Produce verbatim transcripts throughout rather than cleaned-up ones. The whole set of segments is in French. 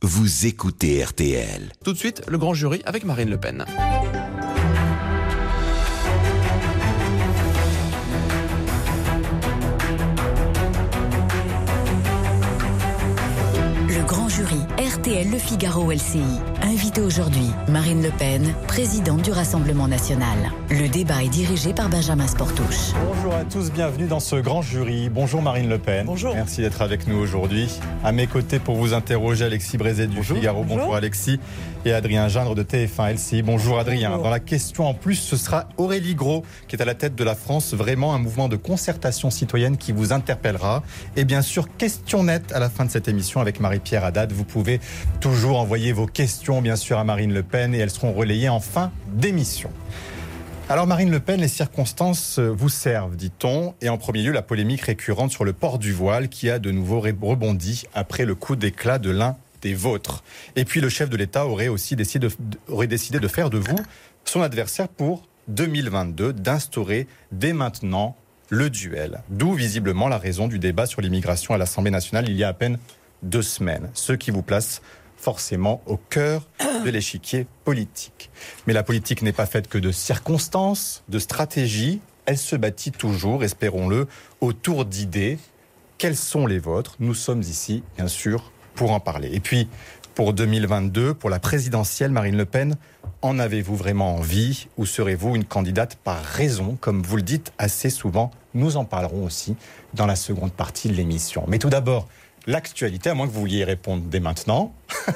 vous écoutez R T L. Tout de suite, le grand jury avec Marine Le Pen. Le grand jury R T L Le Figaro L C I. Invité aujourd'hui, Marine Le Pen, présidente du Rassemblement national. Le débat est dirigé par Benjamin Sportouche. Bonjour à tous, bienvenue dans ce grand jury. Bonjour Marine Le Pen. Bonjour. Merci d'être avec nous aujourd'hui. À mes côtés pour vous interroger, Alexis Brézet du Bonjour. Figaro. Bonjour. Bonjour Alexis. Et Adrien Gindre de T F un L C I. Bonjour Adrien. Bonjour. Dans la question en plus, ce sera Aurélie Gros qui est à la tête de la France. Vraiment un mouvement de concertation citoyenne qui vous interpellera. Et bien sûr, question nette à la fin de cette émission avec Marie-Pierre Haddad. Vous pouvez toujours envoyer vos questions, bien sûr, à Marine Le Pen et elles seront relayées en fin d'émission. Alors Marine Le Pen, les circonstances vous servent, dit-on, et en premier lieu la polémique récurrente sur le port du voile qui a de nouveau rebondi après le coup d'éclat de l'un des vôtres. Et puis le chef de l'État aurait aussi décidé de, aurait décidé de faire de vous son adversaire pour deux mille vingt-deux, d'instaurer dès maintenant le duel. D'où visiblement la raison du débat sur l'immigration à l'Assemblée nationale il y a à peine deux semaines, ce qui vous place forcément au cœur de l'échiquier politique. Mais la politique n'est pas faite que de circonstances, de stratégies. Elle se bâtit toujours, espérons-le, autour d'idées. Quelles sont les vôtres ? Nous sommes ici, bien sûr, pour en parler. Et puis, pour deux mille vingt-deux, pour la présidentielle, Marine Le Pen, en avez-vous vraiment envie ? Ou serez-vous une candidate par raison, comme vous le dites assez souvent ? Nous en parlerons aussi dans la seconde partie de l'émission. Mais tout d'abord, l'actualité, à moins que vous vouliez y répondre dès maintenant.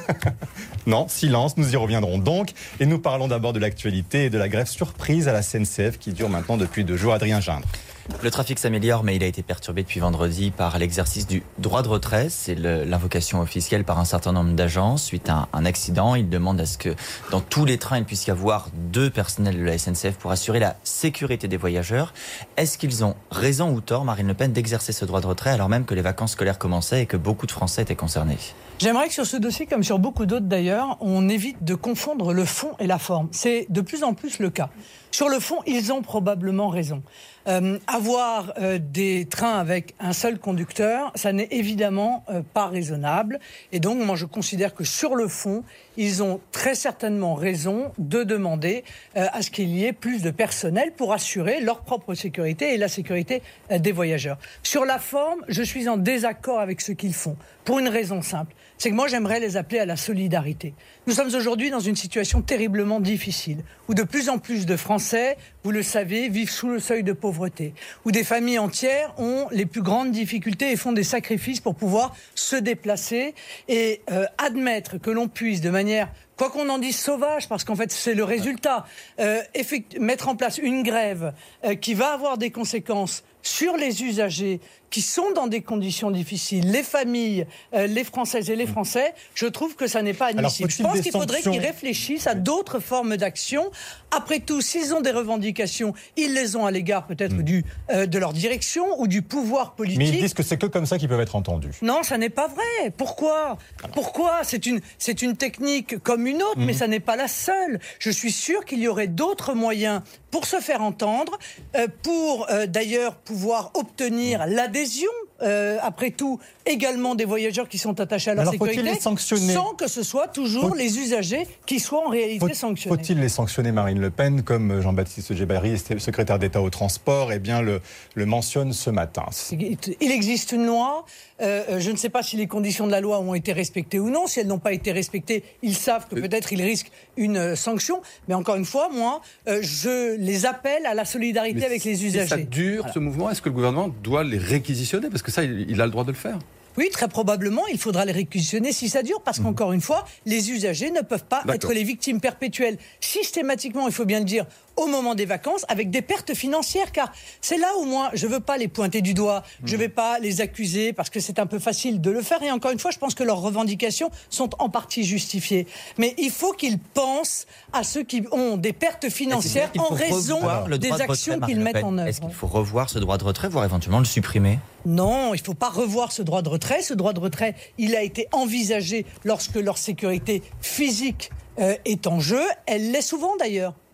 Non, silence, nous y reviendrons donc. Et nous parlons d'abord de l'actualité et de la grève surprise à la S N C F qui dure maintenant depuis deux jours. Adrien Gindre. Le trafic s'améliore, mais il a été perturbé depuis vendredi par l'exercice du droit de retrait. C'est le, l'invocation officielle par un certain nombre d'agents. Suite à un, un accident, ils demandent à ce que dans tous les trains, il puisse y avoir deux personnels de la S N C F pour assurer la sécurité des voyageurs. Est-ce qu'ils ont raison ou tort, Marine Le Pen, d'exercer ce droit de retrait alors même que les vacances scolaires commençaient et que beaucoup de Français étaient concernés ? J'aimerais que sur ce dossier, comme sur beaucoup d'autres d'ailleurs, on évite de confondre le fond et la forme. C'est de plus en plus le cas. Sur le fond, ils ont probablement raison. Euh, avoir euh, des trains avec un seul conducteur, ça n'est évidemment euh, pas raisonnable. Et donc, moi, je considère que sur le fond, ils ont très certainement raison de demander euh, à ce qu'il y ait plus de personnel pour assurer leur propre sécurité et la sécurité euh, des voyageurs. Sur la forme, je suis en désaccord avec ce qu'ils font, pour une raison simple. C'est que moi, j'aimerais les appeler à la solidarité. Nous sommes aujourd'hui dans une situation terriblement difficile, où de plus en plus de Français, vous le savez, vivent sous le seuil de pauvreté, où des familles entières ont les plus grandes difficultés et font des sacrifices pour pouvoir se déplacer et euh, admettre que l'on puisse, de manière, quoi qu'on en dise, sauvage, parce qu'en fait c'est le résultat, euh, effect- mettre en place une grève euh, qui va avoir des conséquences sur les usagers qui sont dans des conditions difficiles, les familles, euh, les Françaises et les Français, je trouve que ça n'est pas admissible. Je pense qu'il faudrait qu'ils réfléchissent à d'autres formes d'action. Après tout, s'ils ont des revendications, ils les ont à l'égard peut-être mmh. du, euh, de leur direction ou du pouvoir politique. Mais ils disent que c'est que comme ça qu'ils peuvent être entendus. Non, ça n'est pas vrai. Pourquoi ? Pourquoi ? C'est une, c'est une technique comme une autre, mmh. mais ça n'est pas la seule. Je suis sûr qu'il y aurait d'autres moyens pour se faire entendre, euh, pour euh, d'ailleurs pouvoir obtenir mmh. l'adhésion, euh, après tout, également des voyageurs qui sont attachés à leur Alors, sécurité, faut-il les sanctionner ? Sans que ce soit toujours faut... les usagers qui soient en réalité faut... sanctionnés. Faut-il les sanctionner, Marine Le Pen, comme Jean-Baptiste Djebbari, secrétaire d'État au transport, eh bien, le, le mentionne ce matin. Il existe une loi. Euh, je ne sais pas si les conditions de la loi ont été respectées ou non. Si elles n'ont pas été respectées, ils savent que peut-être ils risquent une euh, sanction. Mais encore une fois, moi, euh, je les appelle à la solidarité Mais avec les usagers. Si ça dure, voilà. Ce mouvement, est-ce que le gouvernement doit les réquisitionner ? Parce que ça, il, il a le droit de le faire. Oui, très probablement, il faudra les réquisitionner si ça dure, parce mmh. qu'encore une fois, les usagers ne peuvent pas D'accord. être les victimes perpétuelles. Systématiquement, il faut bien le dire, au moment des vacances, avec des pertes financières, car c'est là où moi, je ne veux pas les pointer du doigt, mmh. je ne vais pas les accuser, parce que c'est un peu facile de le faire, et encore une fois, je pense que leurs revendications sont en partie justifiées. Mais il faut qu'ils pensent à ceux qui ont des pertes financières en raison des actions qu'ils mettent en œuvre. Est-ce qu'il faut revoir ce droit de retrait, voire éventuellement le supprimer ? Non, il ne faut pas revoir ce droit de retrait. Ce droit de retrait, il a été envisagé lorsque leur sécurité physique euh, est en jeu. Elle l'est souvent d'ailleurs.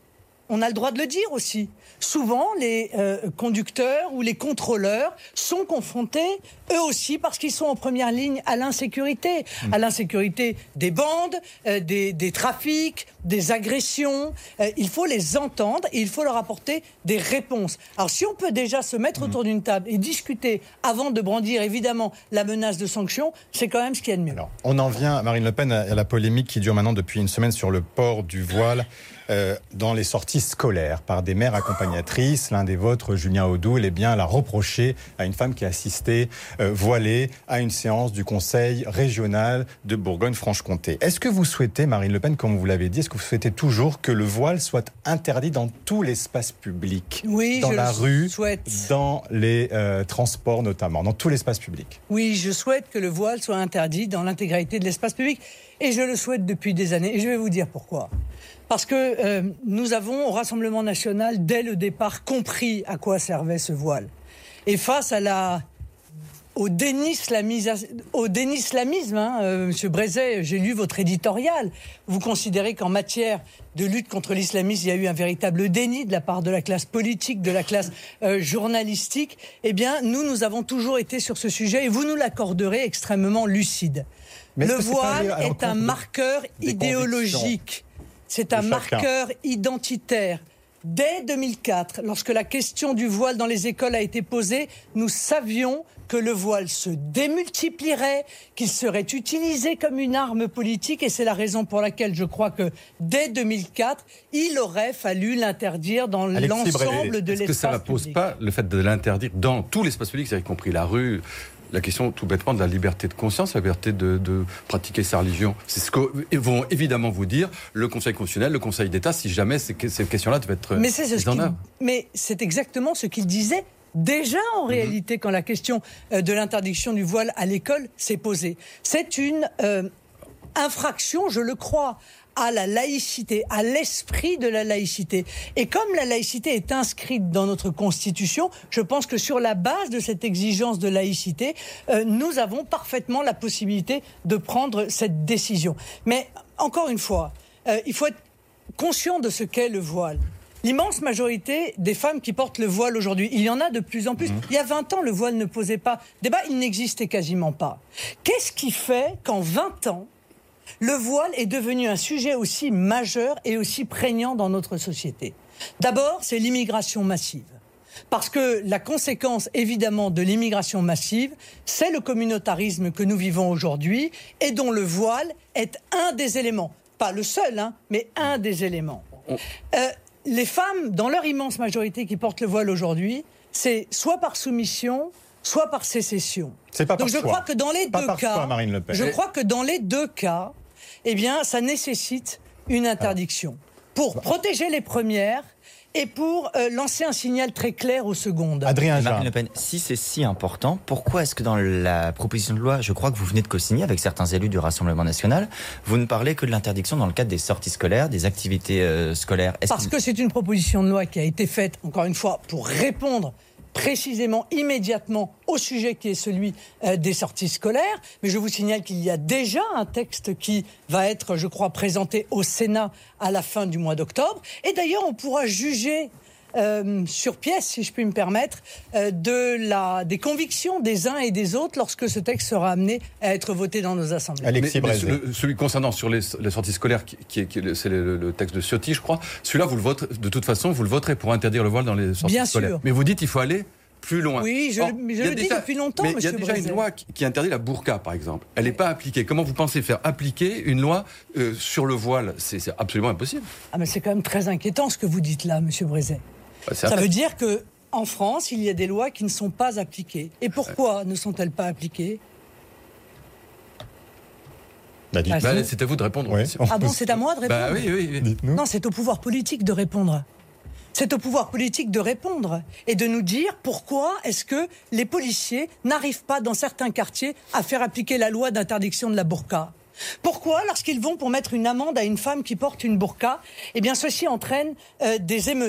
on a le droit de le dire aussi. Souvent, les euh, conducteurs ou les contrôleurs sont confrontés, eux aussi, parce qu'ils sont en première ligne à l'insécurité. Mmh. À l'insécurité des bandes, euh, des, des trafics, des agressions. Euh, il faut les entendre et il faut leur apporter des réponses. Alors, si on peut déjà se mettre mmh. autour d'une table et discuter avant de brandir, évidemment, la menace de sanctions, c'est quand même ce qu'il y a de mieux. Alors, on en vient, Marine Le Pen, à la polémique qui dure maintenant depuis une semaine sur le port du voile euh, dans les sorties scolaires par des mères accompagnatrices. L'un des vôtres, Julien Audoul, eh bien, l'a reproché à une femme qui a assisté euh, voilée à une séance du Conseil régional de Bourgogne-Franche-Comté. Est-ce que vous souhaitez, Marine Le Pen, comme vous l'avez dit, est-ce que vous souhaitez toujours que le voile soit interdit dans tout l'espace public ? Oui, dans je la le rue, souhaite. dans les euh, transports notamment, dans tout l'espace public. Oui, je souhaite que le voile soit interdit dans l'intégralité de l'espace public. Et je le souhaite depuis des années. Et je vais vous dire pourquoi. Parce que euh, nous avons, au Rassemblement national, dès le départ, compris à quoi servait ce voile. Et face à la... au dénislamisme, au dénislamisme hein, euh, Monsieur Brézet, j'ai lu votre éditorial. Vous considérez qu'en matière de lutte contre l'islamisme, il y a eu un véritable déni de la part de la classe politique, de la classe euh, journalistique. Eh bien, nous, nous avons toujours été sur ce sujet et vous nous l'accorderez extrêmement lucide. Mais le voile est, est un marqueur idéologique. C'est un marqueur identitaire. Dès deux mille quatre, lorsque la question du voile dans les écoles a été posée, nous savions que le voile se démultiplierait, qu'il serait utilisé comme une arme politique, et c'est la raison pour laquelle je crois que dès deux mille quatre, il aurait fallu l'interdire dans Alexis l'ensemble Bré, de l'espace public. Est-ce que ça ne pose pas le fait de l'interdire dans tout l'espace public, y compris la rue, la question tout bêtement de la liberté de conscience, la liberté de, de pratiquer sa religion? C'est ce que vont évidemment vous dire le Conseil constitutionnel, le Conseil d'État, si jamais ces, ces questions-là devaient être mais c'est mises en œuvre. Mais c'est exactement ce qu'il disait déjà en mmh. réalité quand la question euh, de l'interdiction du voile à l'école s'est posée. C'est une euh, infraction, je le crois, à la laïcité, à l'esprit de la laïcité. Et comme la laïcité est inscrite dans notre Constitution, je pense que sur la base de cette exigence de laïcité, euh, nous avons parfaitement la possibilité de prendre cette décision. Mais encore une fois, euh, il faut être conscient de ce qu'est le voile. L'immense majorité des femmes qui portent le voile aujourd'hui, il y en a de plus en plus. Mmh. Il y a vingt ans, le voile ne posait pas débat, il n'existait quasiment pas. Qu'est-ce qui fait qu'en vingt ans, le voile est devenu un sujet aussi majeur et aussi prégnant dans notre société? D'abord, c'est l'immigration massive. Parce que la conséquence, évidemment, de l'immigration massive, c'est le communautarisme que nous vivons aujourd'hui et dont le voile est un des éléments. Pas le seul, hein, mais un des éléments. Euh, les femmes, dans leur immense majorité qui portent le voile aujourd'hui, c'est soit par soumission, soit par sécession. C'est pas par Donc je choix. crois que dans les pas deux par cas, choix, Marine Le Pen. je crois que dans les deux cas, eh bien, ça nécessite une interdiction pour protéger les premières et pour euh, lancer un signal très clair aux secondes. Adrien Marine Le Pen, si c'est si important, pourquoi est-ce que dans la proposition de loi, je crois que vous venez de co-signer avec certains élus du Rassemblement national, vous ne parlez que de l'interdiction dans le cadre des sorties scolaires, des activités euh, scolaires? Est-ce Parce que... que c'est une proposition de loi qui a été faite, encore une fois, pour répondre précisément, immédiatement, au sujet qui est celui euh, des sorties scolaires. Mais je vous signale qu'il y a déjà un texte qui va être, je crois, présenté au Sénat à la fin du mois d'octobre. Et d'ailleurs, on pourra juger euh, sur pièce, si je puis me permettre, euh, de la, des convictions des uns et des autres lorsque ce texte sera amené à être voté dans nos assemblées. Alexis mais, mais Brézet. le, celui concernant sur les, les sorties scolaires, qui, qui, qui, c'est le, le texte de Ciotti, je crois, celui-là, vous le voterez, de toute façon, vous le voterez pour interdire le voile dans les sorties Bien scolaires. Sûr. Mais vous dites qu'il faut aller plus loin. Oui, je, Or, je le dis déjà, depuis longtemps, mais monsieur il y a déjà Brézet. une loi qui, qui interdit la burqa, par exemple. Elle n'est pas appliquée. Comment vous pensez faire appliquer une loi euh, sur le voile? c'est, c'est absolument impossible. Ah, mais c'est quand même très inquiétant ce que vous dites là, monsieur Brézet. Bah, Ça veut dire que en France, il y a des lois qui ne sont pas appliquées. Et pourquoi ne sont-elles pas appliquées? Bah, dites-nous. Bah, c'est à vous de répondre. Ouais. Ah bon, c'est à moi de répondre? Bah oui, oui, oui. Dites-nous. Non, c'est au pouvoir politique de répondre. C'est au pouvoir politique de répondre et de nous dire pourquoi est-ce que les policiers n'arrivent pas dans certains quartiers à faire appliquer la loi d'interdiction de la burqa. Pourquoi, lorsqu'ils vont pour mettre une amende à une femme qui porte une burqa, eh bien ceci entraîne euh, des émeutes.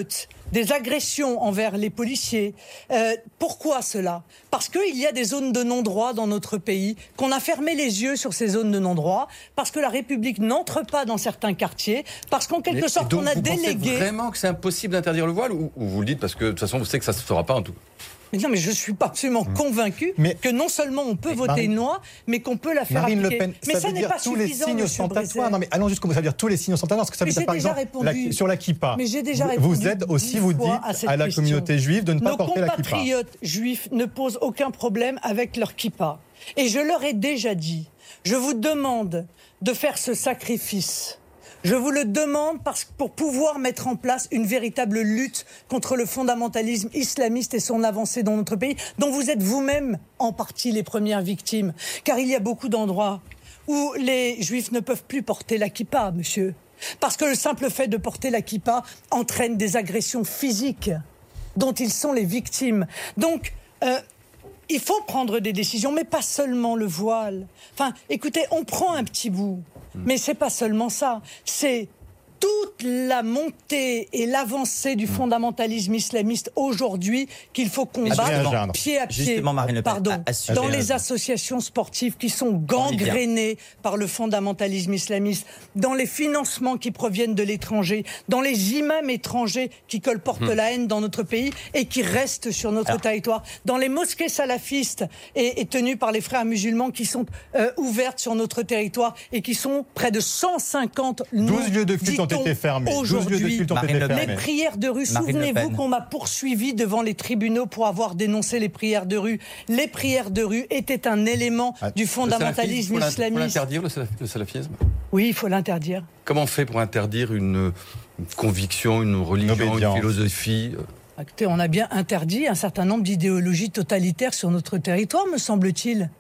des agressions envers les policiers. Euh, pourquoi cela ? Parce qu'il y a des zones de non-droit dans notre pays, qu'on a fermé les yeux sur ces zones de non-droit, parce que la République n'entre pas dans certains quartiers, parce qu'en quelque Mais, sorte donc, on a vous délégué... Vous pensez vraiment que c'est impossible d'interdire le voile ou, ou vous le dites parce que de toute façon vous savez que ça ne se fera pas en tout cas? Mais non, mais je suis pas absolument convaincu mais, que non seulement on peut voter Marine, une loi, mais qu'on peut la faire Marine appliquer. Le Pen, mais ça, ça veut n'est dire pas tous les suffisant, signes monsieur ostentatoires. Non, mais allons jusqu'au bout. Ça veut dire tous les signes ostentatoires. Parce que ça veut mais dire, par exemple, répondu. la, sur la kippa. Mais j'ai déjà vous, répondu vous êtes aussi, dix vous dites fois à cette à la question. communauté juive de ne pas Nos porter la kippa. Nos compatriotes juifs ne posent aucun problème avec leur kippa. Et je leur ai déjà dit, je vous demande de faire ce sacrifice. Je vous le demande parce que pour pouvoir mettre en place une véritable lutte contre le fondamentalisme islamiste et son avancée dans notre pays, dont vous êtes vous-même en partie les premières victimes. Car il y a beaucoup d'endroits où les juifs ne peuvent plus porter la kippa, monsieur. Parce que le simple fait de porter la kippa entraîne des agressions physiques dont ils sont les victimes. Donc, euh, il faut prendre des décisions, mais pas seulement le voile. Enfin, écoutez, on prend un petit bout. Mais c'est pas seulement ça, c'est toute la montée et l'avancée du fondamentalisme islamiste aujourd'hui qu'il faut combattre pied à pied. Justement, Marine Le Pen, pardon, à, à dans les associations sportives qui sont gangrénées par le fondamentalisme islamiste, dans les financements qui proviennent de l'étranger, dans les imams étrangers qui colportent hum. la haine dans notre pays et qui restent sur notre Alors. territoire, dans les mosquées salafistes et, et tenues par les frères musulmans qui sont euh, ouvertes sur notre territoire et qui sont près de cent cinquante douze lieux de culte ont été fermés. Aujourd'hui, douze lieux de culte ont été fermés. Les prières de rue, souvenez-vous qu'on m'a poursuivi devant les tribunaux pour avoir dénoncé les prières de rue. Les prières de rue étaient un élément ah, du fondamentalisme le islamiste. Il faut l'interdire, le salafisme ? Oui, il faut l'interdire. Comment on fait pour interdire une, une conviction, une religion, une, une philosophie ? Écoutez, on a bien interdit un certain nombre d'idéologies totalitaires sur notre territoire, me semble-t-il.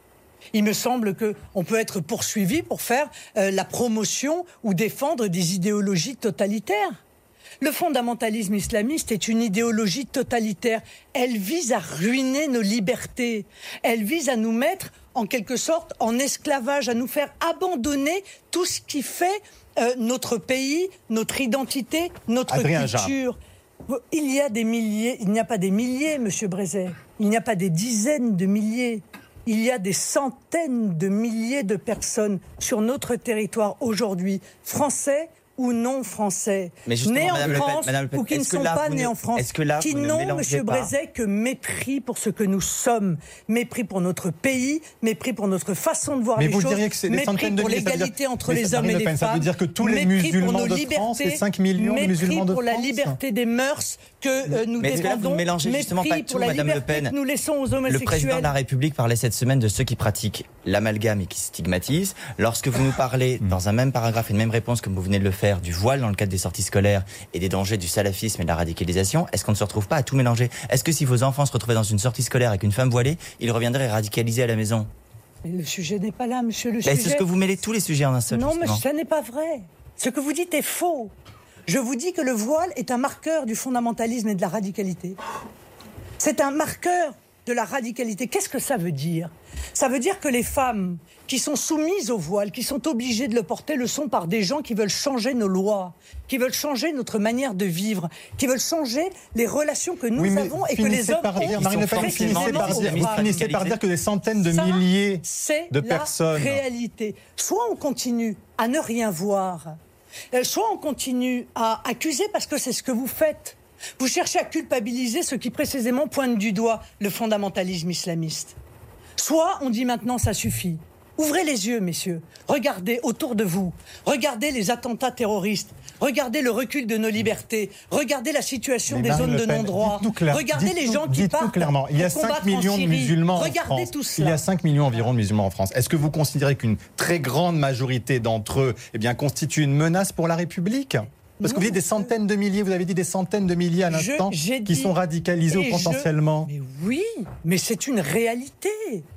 Il me semble qu'on peut être poursuivi pour faire euh, la promotion ou défendre des idéologies totalitaires. Le fondamentalisme islamiste est une idéologie totalitaire. Elle vise à ruiner nos libertés. Elle vise à nous mettre, en quelque sorte, en esclavage, à nous faire abandonner tout ce qui fait euh, notre pays, notre identité, notre Adrien culture. Jarre. Il y a des milliers, il n'y a pas des milliers, monsieur Brézet. Il n'y a pas des dizaines de milliers. Il y a des centaines de milliers de personnes sur notre territoire aujourd'hui, français ou non français, nés en France Pen, ou qui ne sont pas nés en France, qui n'ont, monsieur Brézet, que mépris pour ce que nous sommes, mépris pour notre pays, mépris pour notre façon de voir mais les vous choses, diriez que c'est des mépris pour de l'égalité entre les hommes et les femmes, ça veut dire que tous les musulmans de France, les cinq millions de musulmans de France, mépris pour la liberté des mœurs que euh, nous mais défendons, vous mélangez justement pas tout, Madame Le Pen. Nous laissons aux homosexuels. Le président de la République parlait cette semaine de ceux qui pratiquent l'amalgame et qui stigmatisent. Lorsque vous nous parlez, dans un même paragraphe, une même réponse comme vous venez de le faire, du voile dans le cadre des sorties scolaires et des dangers du salafisme et de la radicalisation, est-ce qu'on ne se retrouve pas à tout mélanger ? Est-ce que si vos enfants se retrouvaient dans une sortie scolaire avec une femme voilée, ils reviendraient radicalisés à la maison ? Mais le sujet n'est pas là, monsieur le mais sujet. C'est ce que vous mêlez tous les sujets en un seul. Non, justement. mais ça n'est pas vrai. Ce que vous dites est faux. Je vous dis que le voile est un marqueur du fondamentalisme et de la radicalité. C'est un marqueur de la radicalité. Qu'est-ce que ça veut dire ? Ça veut dire que les femmes qui sont soumises au voile, qui sont obligées de le porter, le sont par des gens qui veulent changer nos lois, qui veulent changer notre manière de vivre, qui veulent changer les relations que nous oui, avons et que les hommes par ont. Dire, Marine Le Pen, finissez par dire, vous finissez par dire que des centaines de Ça, milliers de personnes... C'est la réalité. Soit on continue à ne rien voir, soit on continue à accuser parce que c'est ce que vous faites. Vous cherchez à culpabiliser ceux qui précisément pointent du doigt le fondamentalisme islamiste. Soit on dit maintenant ça suffit. Ouvrez les yeux, messieurs. Regardez autour de vous. Regardez les attentats terroristes. Regardez le recul de nos libertés. Regardez la situation Mais des zones de non-droit. Regardez les gens qui partent clairement. Il y a cinq millions de musulmans Regardez en France. Tout cela. Il y a cinq millions environ de musulmans en France. Est-ce que vous considérez qu'une très grande majorité d'entre eux eh bien, constitue une menace pour la République ? Parce non, que vous dites des centaines de milliers, vous avez dit des centaines de milliers à l'instant, qui dit, sont radicalisés ou potentiellement. Je... Mais oui, mais c'est une réalité.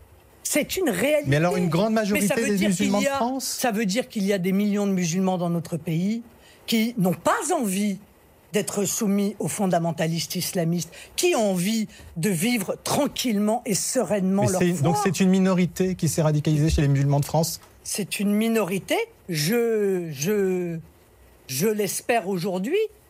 C'est une réalité. Mais alors une grande majorité des musulmans a, de France ? Ça veut dire qu'il y a des millions de musulmans dans notre pays qui n'ont pas envie d'être soumis aux fondamentalistes islamistes, qui ont envie de vivre tranquillement et sereinement Mais leur c'est, foi. Donc c'est une minorité qui s'est radicalisée chez les musulmans de France ? C'est une minorité, je... je Je l'espère aujourd'hui,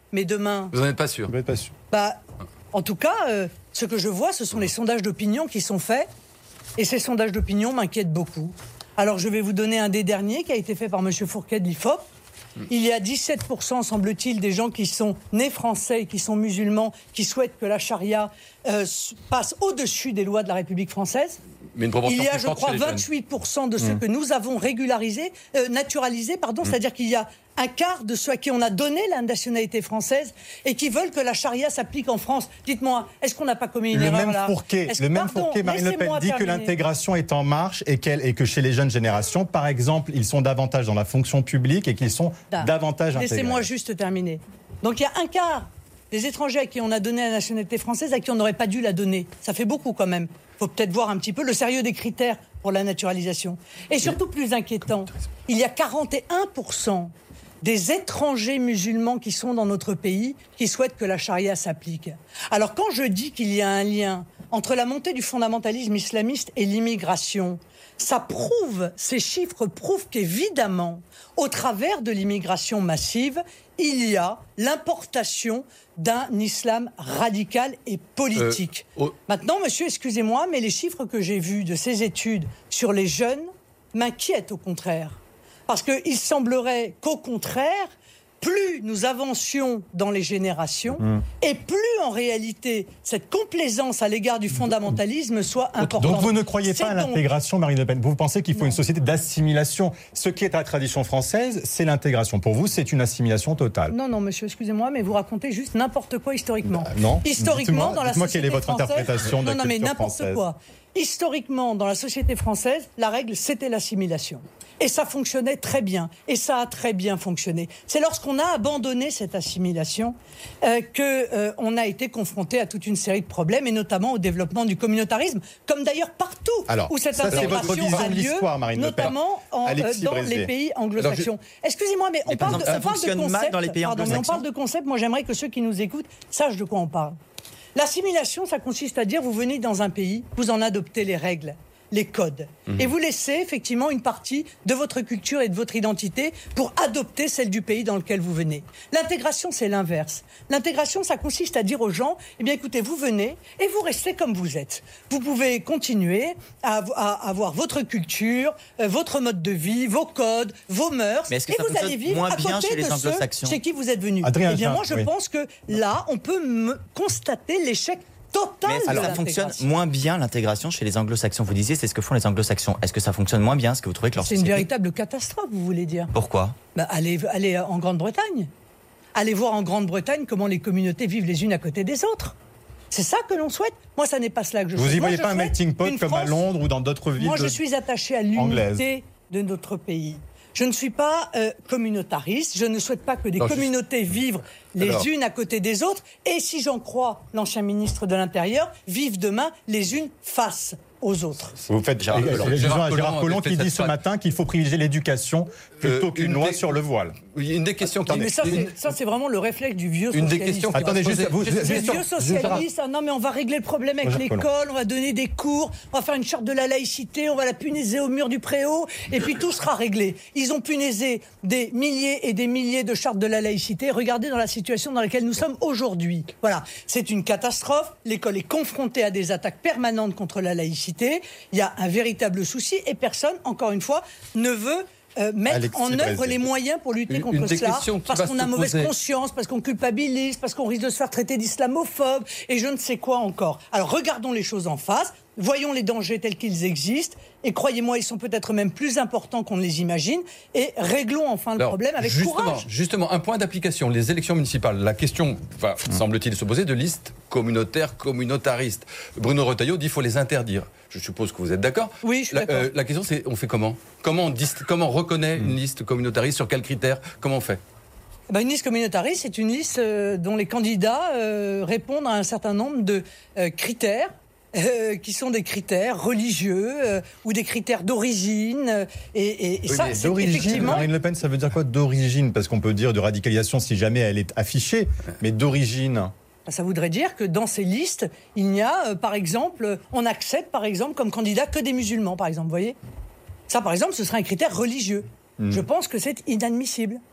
mais demain... Vous n'en êtes pas sûr? Vous n'êtes pas sûr. Bah, en tout cas, euh, ce que je vois, ce sont les sondages d'opinion qui sont faits, et ces sondages d'opinion m'inquiètent beaucoup. Alors, je vais vous donner un des derniers qui a été fait par M. Fourquet de l'I F O P. Il y a dix-sept pour cent, semble-t-il, des gens qui sont nés français et qui sont musulmans, qui souhaitent que la charia euh, passe au-dessus des lois de la République française. Mais une proportion Il y a, plus je forte crois, chez les jeunes. vingt-huit pour cent de ceux mmh. que nous avons régularisés, euh, naturalisés, pardon, mmh. c'est-à-dire qu'il y a un quart de ceux à qui on a donné la nationalité française et qui veulent que la charia s'applique en France. Dites-moi, est-ce qu'on n'a pas commis une le erreur même là Fourquet, Le même pardon, Fourquet, Marine Le Pen, dit terminer. que l'intégration est en marche et, qu'elle, et que chez les jeunes générations, par exemple, ils sont davantage dans la fonction publique et qu'ils sont Da. davantage intégrés. Laissez-moi juste terminer. Donc il y a un quart des étrangers à qui on a donné la nationalité française à qui on n'aurait pas dû la donner. Ça fait beaucoup quand même. Il faut peut-être voir un petit peu le sérieux des critères pour la naturalisation. Et surtout plus inquiétant, il y a quarante et un pour cent des étrangers musulmans qui sont dans notre pays qui souhaitent que la charia s'applique. Alors quand je dis qu'il y a un lien entre la montée du fondamentalisme islamiste et l'immigration, ça prouve, ces chiffres prouvent qu'évidemment, au travers de l'immigration massive, il y a l'importation d'un islam radical et politique. Euh, oh. Maintenant, monsieur, excusez-moi, mais les chiffres que j'ai vus de ces études sur les jeunes m'inquiètent au contraire. Parce qu'il semblerait qu'au contraire, plus nous avancions dans les générations, mmh. et plus en réalité cette complaisance à l'égard du fondamentalisme soit importante. Donc vous ne croyez pas c'est à donc... l'intégration, Marine Le Pen? Vous pensez qu'il faut non. une société d'assimilation? Ce qui est à la tradition française, c'est l'intégration. Pour vous, c'est une assimilation totale. Non, non, monsieur, excusez-moi, mais vous racontez juste n'importe quoi historiquement. Bah, non. Historiquement, dans la dites-moi société quelle est votre française... interprétation de la non, non, mais n'importe française. quoi. Historiquement, dans la société française, la règle, c'était l'assimilation. Et ça fonctionnait très bien. Et ça a très bien fonctionné. C'est lorsqu'on a abandonné cette assimilation euh, qu'on euh, a été confronté à toute une série de problèmes, et notamment au développement du communautarisme, comme d'ailleurs partout Alors, où cette ça, intégration a lieu, Marine notamment en, euh, dans les pays anglo-saxons. Je... Excusez-moi, mais on mais parle, de, on parle de concept. Dans les pays Pardon, mais on parle de concept. Moi, j'aimerais que ceux qui nous écoutent sachent de quoi on parle. L'assimilation, ça consiste à dire, vous venez dans un pays, vous en adoptez les règles, les codes. Mmh. Et vous laissez effectivement une partie de votre culture et de votre identité pour adopter celle du pays dans lequel vous venez. L'intégration, c'est l'inverse. L'intégration, ça consiste à dire aux gens, eh bien écoutez, vous venez et vous restez comme vous êtes. Vous pouvez continuer à, à avoir votre culture, euh, votre mode de vie, vos codes, vos mœurs, Mais est-ce que et ça vous allez vivre moins à bien côté chez les de ceux anglo-saxons chez qui vous êtes venus. Adrien Eh bien Jean, moi, je oui. pense que là, on peut me constater l'échec total. Mais est-ce que de ça fonctionne l'intégration. moins bien l'intégration chez les anglo-saxons? Vous disiez, c'est ce que font les anglo-saxons. Est-ce que ça fonctionne moins bien? Est-ce que vous trouvez que leur C'est une société... véritable catastrophe, vous voulez dire? Pourquoi? Bah, allez, allez en Grande-Bretagne. Allez voir en Grande-Bretagne comment les communautés vivent les unes à côté des autres. C'est ça que l'on souhaite. Moi, ça n'est pas cela que je Vous souhaite. y Moi, voyez je pas un souhaite melting pot une comme à France- Londres ou dans d'autres villes Moi, de... je suis attachée à anglaise. l'unité de notre pays. Je ne suis pas euh, communautariste. Je ne souhaite pas que des Non, communautés juste... vivent les Alors... unes à côté des autres. Et si j'en crois l'ancien ministre de l'Intérieur, vivent demain les unes face aux autres. Vous faites Gérard allusion Collomb. à Gérard Gérard Collomb avait qui fait dit cette ce phrase. matin qu'il faut privilégier l'éducation plutôt Euh, qu'une une loi des- sur le voile. Oui, une des questions qui... Mais ça, une- c'est, ça, c'est vraiment le réflexe du vieux Une des socialiste. questions qui Attendez, va se juste, poser- vous, juste- juste- Les juste- vieux socialistes, ah non mais on va régler le problème avec Roger Collomb. l'école, on va donner des cours, on va faire une charte de la laïcité, on va la punaiser au mur du préau, et puis tout sera réglé. Ils ont punaisé des milliers et des milliers de chartes de la laïcité. Regardez dans la situation dans laquelle nous sommes aujourd'hui. Voilà, c'est une catastrophe. L'école est confrontée à des attaques permanentes contre la laïcité. Il y a un véritable souci, et personne, encore une fois, ne veut Euh, mettre Alexis en œuvre Brézé. les moyens pour lutter Une- contre une des cela, questions qui parce va qu'on se a mauvaise poser. conscience, parce qu'on culpabilise, parce qu'on risque de se faire traiter d'islamophobe, et je ne sais quoi encore. Alors regardons les choses en face, voyons les dangers tels qu'ils existent, et croyez-moi, ils sont peut-être même plus importants qu'on ne les imagine, et réglons enfin le Alors, problème avec justement, courage. Justement, un point d'application, les élections municipales. La question va, semble-t-il, se poser de listes communautaires, communautaristes. Bruno Retailleau dit qu'il faut les interdire. Je suppose que vous êtes d'accord. Oui, je suis la, d'accord. euh, la question, c'est on fait comment comment on, dist- comment on reconnaît une liste communautariste? Sur quels critères? Comment on fait? Eh ben, une liste communautariste, c'est une liste euh, dont les candidats euh, répondent à un certain nombre de euh, critères. Euh, qui sont des critères religieux euh, ou des critères d'origine euh, et, et, et Oui, ça mais c'est d'origine, effectivement Marine Le Pen, ça veut dire quoi d'origine? Parce qu'on peut dire de radicalisation si jamais elle est affichée, mais d'origine. ça voudrait dire que dans ces listes il n'y a euh, par exemple on accepte par exemple comme candidat que des musulmans par exemple, vous voyez, ça par exemple ce serait un critère religieux. mmh. Je pense que c'est inadmissible.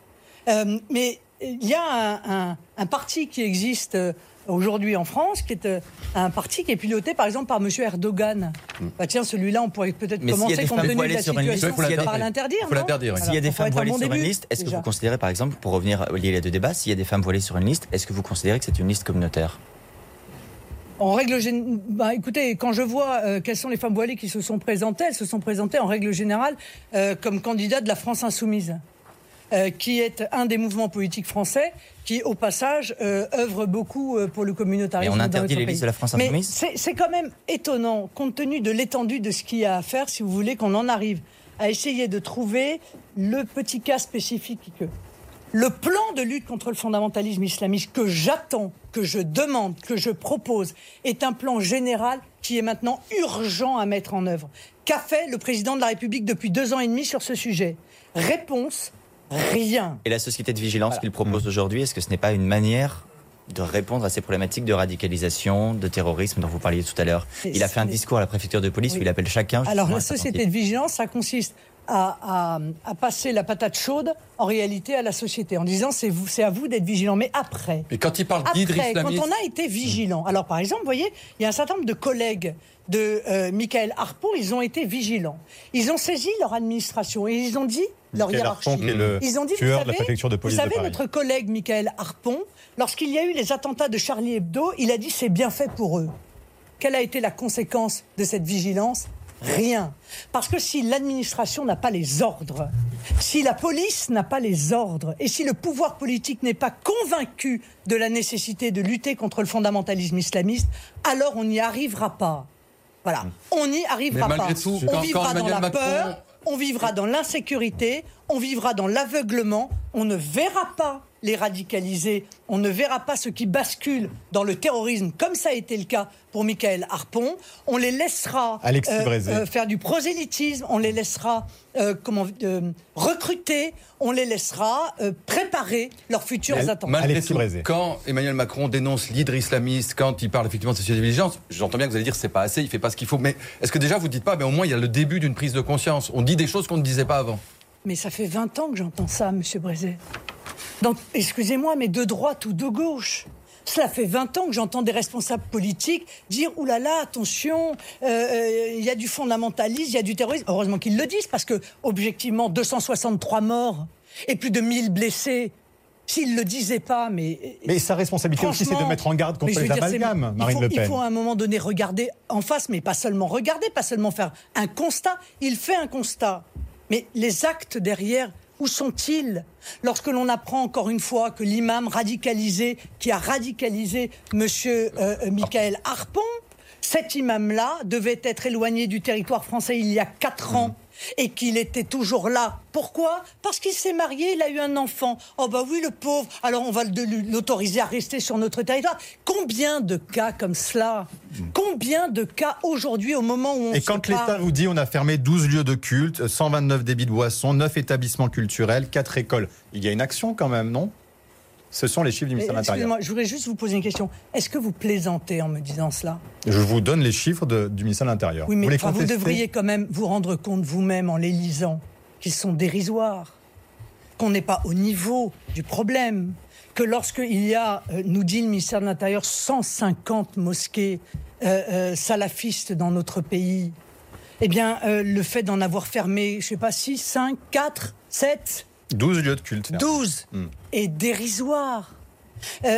Euh, mais il y a un, un, un parti qui existe aujourd'hui en France, qui est un parti qui est piloté par exemple par M. Erdogan. Mm. Bah, tiens, celui-là, on pourrait peut-être mais commencer si compte tenu de la situation par l'interdire. Il faut l'interdire. S'il y a des femmes voilées sur une liste, est-ce que vous considérez, par exemple, pour revenir lier les deux débats, s'il y a des femmes voilées sur une liste, est-ce que vous considérez que c'est une liste communautaire ? En règle générale, bah, écoutez, quand je vois euh, quelles sont les femmes voilées qui se sont présentées, elles se sont présentées en règle générale euh, comme candidates de la France Insoumise, euh, qui est un des mouvements politiques français qui, au passage, euh, œuvre beaucoup euh, pour le communautarisme. Et on interdit les pays. listes de la France Insoumise ? Mais c'est, c'est quand même étonnant, compte tenu de l'étendue de ce qu'il y a à faire, si vous voulez, qu'on en arrive à essayer de trouver le petit cas spécifique que... Le plan de lutte contre le fondamentalisme islamiste que j'attends, que je demande, que je propose, est un plan général qui est maintenant urgent à mettre en œuvre. Qu'a fait le président de la République depuis deux ans et demi sur ce sujet ? Réponse, rien. Et la société de vigilance voilà. qu'il propose aujourd'hui, est-ce que ce n'est pas une manière de répondre à ces problématiques de radicalisation, de terrorisme dont vous parliez tout à l'heure ? Il a fait un discours à la préfecture de police oui. où il appelle chacun... Alors la société de vigilance, ça consiste... À, à, à passer la patate chaude, en réalité, à la société, en disant c'est, vous, c'est à vous d'être vigilant. Mais après, mais quand il parle d'hydre islamiste... quand on a été vigilant, alors par exemple, vous voyez, il y a un certain nombre de collègues de euh, Michael Harpon, ils ont été vigilants. Ils ont saisi leur administration et ils ont dit, leur Michael hiérarchie, Harpon, qui est le ils ont dit, tueur vous savez, de la préfecture de police vous savez de Paris. notre collègue Michael Harpon, lorsqu'il y a eu les attentats de Charlie Hebdo, il a dit c'est bien fait pour eux. Quelle a été la conséquence de cette vigilance ? Rien. Parce que si l'administration n'a pas les ordres, si la police n'a pas les ordres, et si le pouvoir politique n'est pas convaincu de la nécessité de lutter contre le fondamentalisme islamiste, alors on n'y arrivera pas. Voilà. On n'y arrivera Mais malgré pas. tout, on quand, vivra quand dans la Macron... peur, on vivra dans l'insécurité, on vivra dans l'aveuglement, on ne verra pas les radicalisés, on ne verra pas ceux qui basculent dans le terrorisme, comme ça a été le cas pour Michael Harpon. On les laissera euh, euh, faire du prosélytisme, on les laissera euh, comment, euh, recruter, on les laissera euh, préparer leurs futurs Mais, attentats. Malgré tout, quand Emmanuel Macron dénonce l'hydre islamiste, quand il parle effectivement de société de vigilance, j'entends bien que vous allez dire que c'est pas assez, il fait pas ce qu'il faut, mais est-ce que déjà vous dites pas, mais au moins il y a le début d'une prise de conscience, on dit des choses qu'on ne disait pas avant. Mais ça fait vingt ans que j'entends ça, monsieur Brézé. Donc, excusez-moi, mais de droite ou de gauche. Cela fait vingt ans que j'entends des responsables politiques dire « Ouh là là, attention, il euh, euh, y a du fondamentalisme, il y a du terrorisme ». Heureusement qu'ils le disent, parce que, objectivement, deux cent soixante-trois morts et plus de mille blessés. S'ils ne le disaient pas, mais... Mais sa responsabilité aussi, c'est de mettre en garde contre les amalgames, Marine Le Pen. Il faut à un moment donné regarder en face, mais pas seulement regarder, pas seulement faire un constat. Il fait un constat. Mais les actes derrière... Où sont-ils ? Lorsque l'on apprend encore une fois que l'imam radicalisé, qui a radicalisé M. Euh, Michael Harpon, cet imam-là devait être éloigné du territoire français il y a quatre ans. Et qu'il était toujours là. Pourquoi ? Parce qu'il s'est marié, il a eu un enfant. Oh bah oui, le pauvre. Alors on va l'autoriser à rester sur notre territoire. Combien de cas comme cela ? Combien de cas aujourd'hui au moment où on Et se quand parle... l'État vous dit on a fermé douze lieux de culte, cent vingt-neuf débits de boissons, neuf établissements culturels, quatre écoles, il y a une action quand même, non ? Ce sont les chiffres du ministère de l'Intérieur. Excusez-moi, je voudrais juste vous poser une question. Est-ce que vous plaisantez en me disant cela ? Je vous donne les chiffres de, du ministère de l'Intérieur. Oui, mais vous, enfin, vous devriez quand même vous rendre compte vous-même en les lisant qu'ils sont dérisoires, qu'on n'est pas au niveau du problème, que lorsqu'il y a, euh, nous dit le ministère de l'Intérieur, cent cinquante mosquées euh, euh, salafistes dans notre pays, eh bien, euh, le fait d'en avoir fermé, je ne sais pas, six, cinq, quatre, sept... douze lieux de culte. douze mmh. est dérisoire. Euh,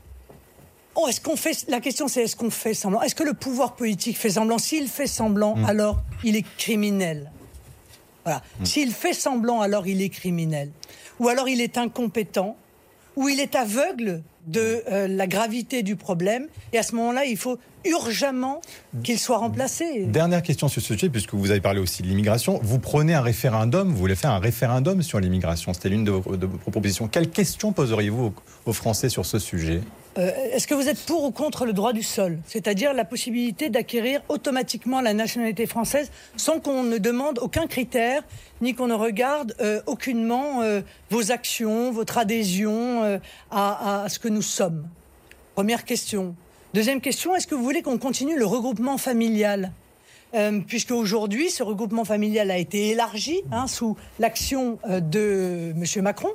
oh, est-ce qu'on fait, la question c'est est-ce qu'on fait semblant ? Est-ce que le pouvoir politique fait semblant ? S'il fait semblant, mmh. alors il est criminel. Voilà. Mmh. S'il fait semblant, alors il est criminel. Ou alors il est incompétent, ou il est aveugle de euh, la gravité du problème. Et à ce moment-là, il faut urgemment qu'il soit remplacé. Dernière question sur ce sujet, puisque vous avez parlé aussi de l'immigration. Vous prenez un référendum, vous voulez faire un référendum sur l'immigration. C'était l'une de vos, de vos propositions. Quelles questions poseriez-vous aux, aux Français sur ce sujet ? euh, Est-ce que vous êtes pour ou contre le droit du sol ? C'est-à-dire la possibilité d'acquérir automatiquement la nationalité française sans qu'on ne demande aucun critère, ni qu'on ne regarde euh, aucunement euh, vos actions, votre adhésion euh, à, à ce que nous sommes ? Première question. Deuxième question, est-ce que vous voulez qu'on continue le regroupement familial ? euh, Puisque aujourd'hui, ce regroupement familial a été élargi hein, sous l'action euh, de M. Macron.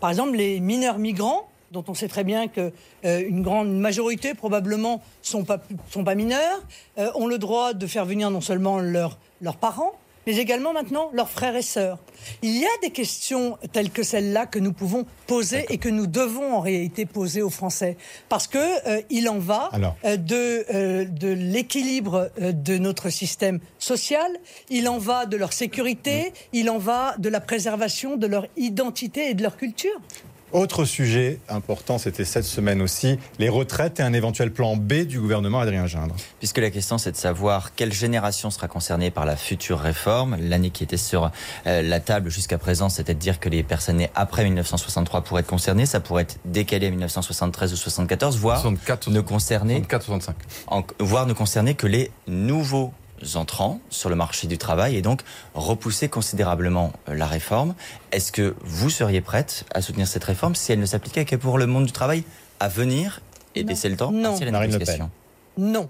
Par exemple, les mineurs migrants, dont on sait très bien qu'une euh, grande majorité, probablement, ne sont pas, sont pas mineurs, euh, ont le droit de faire venir non seulement leurs, leurs parents, mais également maintenant leurs frères et sœurs. Il y a des questions telles que celle-là que nous pouvons poser D'accord. et que nous devons en réalité poser aux Français. Parce qu'il euh, en va euh, de, euh, de l'équilibre euh, de notre système social, il en va de leur sécurité, mmh. il en va de la préservation de leur identité et de leur culture. Autre sujet important, c'était cette semaine aussi, les retraites et un éventuel plan B du gouvernement Adrien Gindre. Puisque la question c'est de savoir quelle génération sera concernée par la future réforme. L'année qui était sur euh, la table jusqu'à présent, c'était de dire que les personnes nées après mille neuf cent soixante-trois pourraient être concernées. Ça pourrait être décalé à mille neuf cent soixante-treize ou soixante-quatorze, voire soixante-quatre, ne concerner, soixante-quatre, soixante-cinq. En, voire ne concerner que les nouveaux entrants sur le marché du travail et donc repousser considérablement la réforme. Est-ce que vous seriez prête à soutenir cette réforme si elle ne s'appliquait que pour le monde du travail à venir et non. laisser le temps non. à la négociation? Non.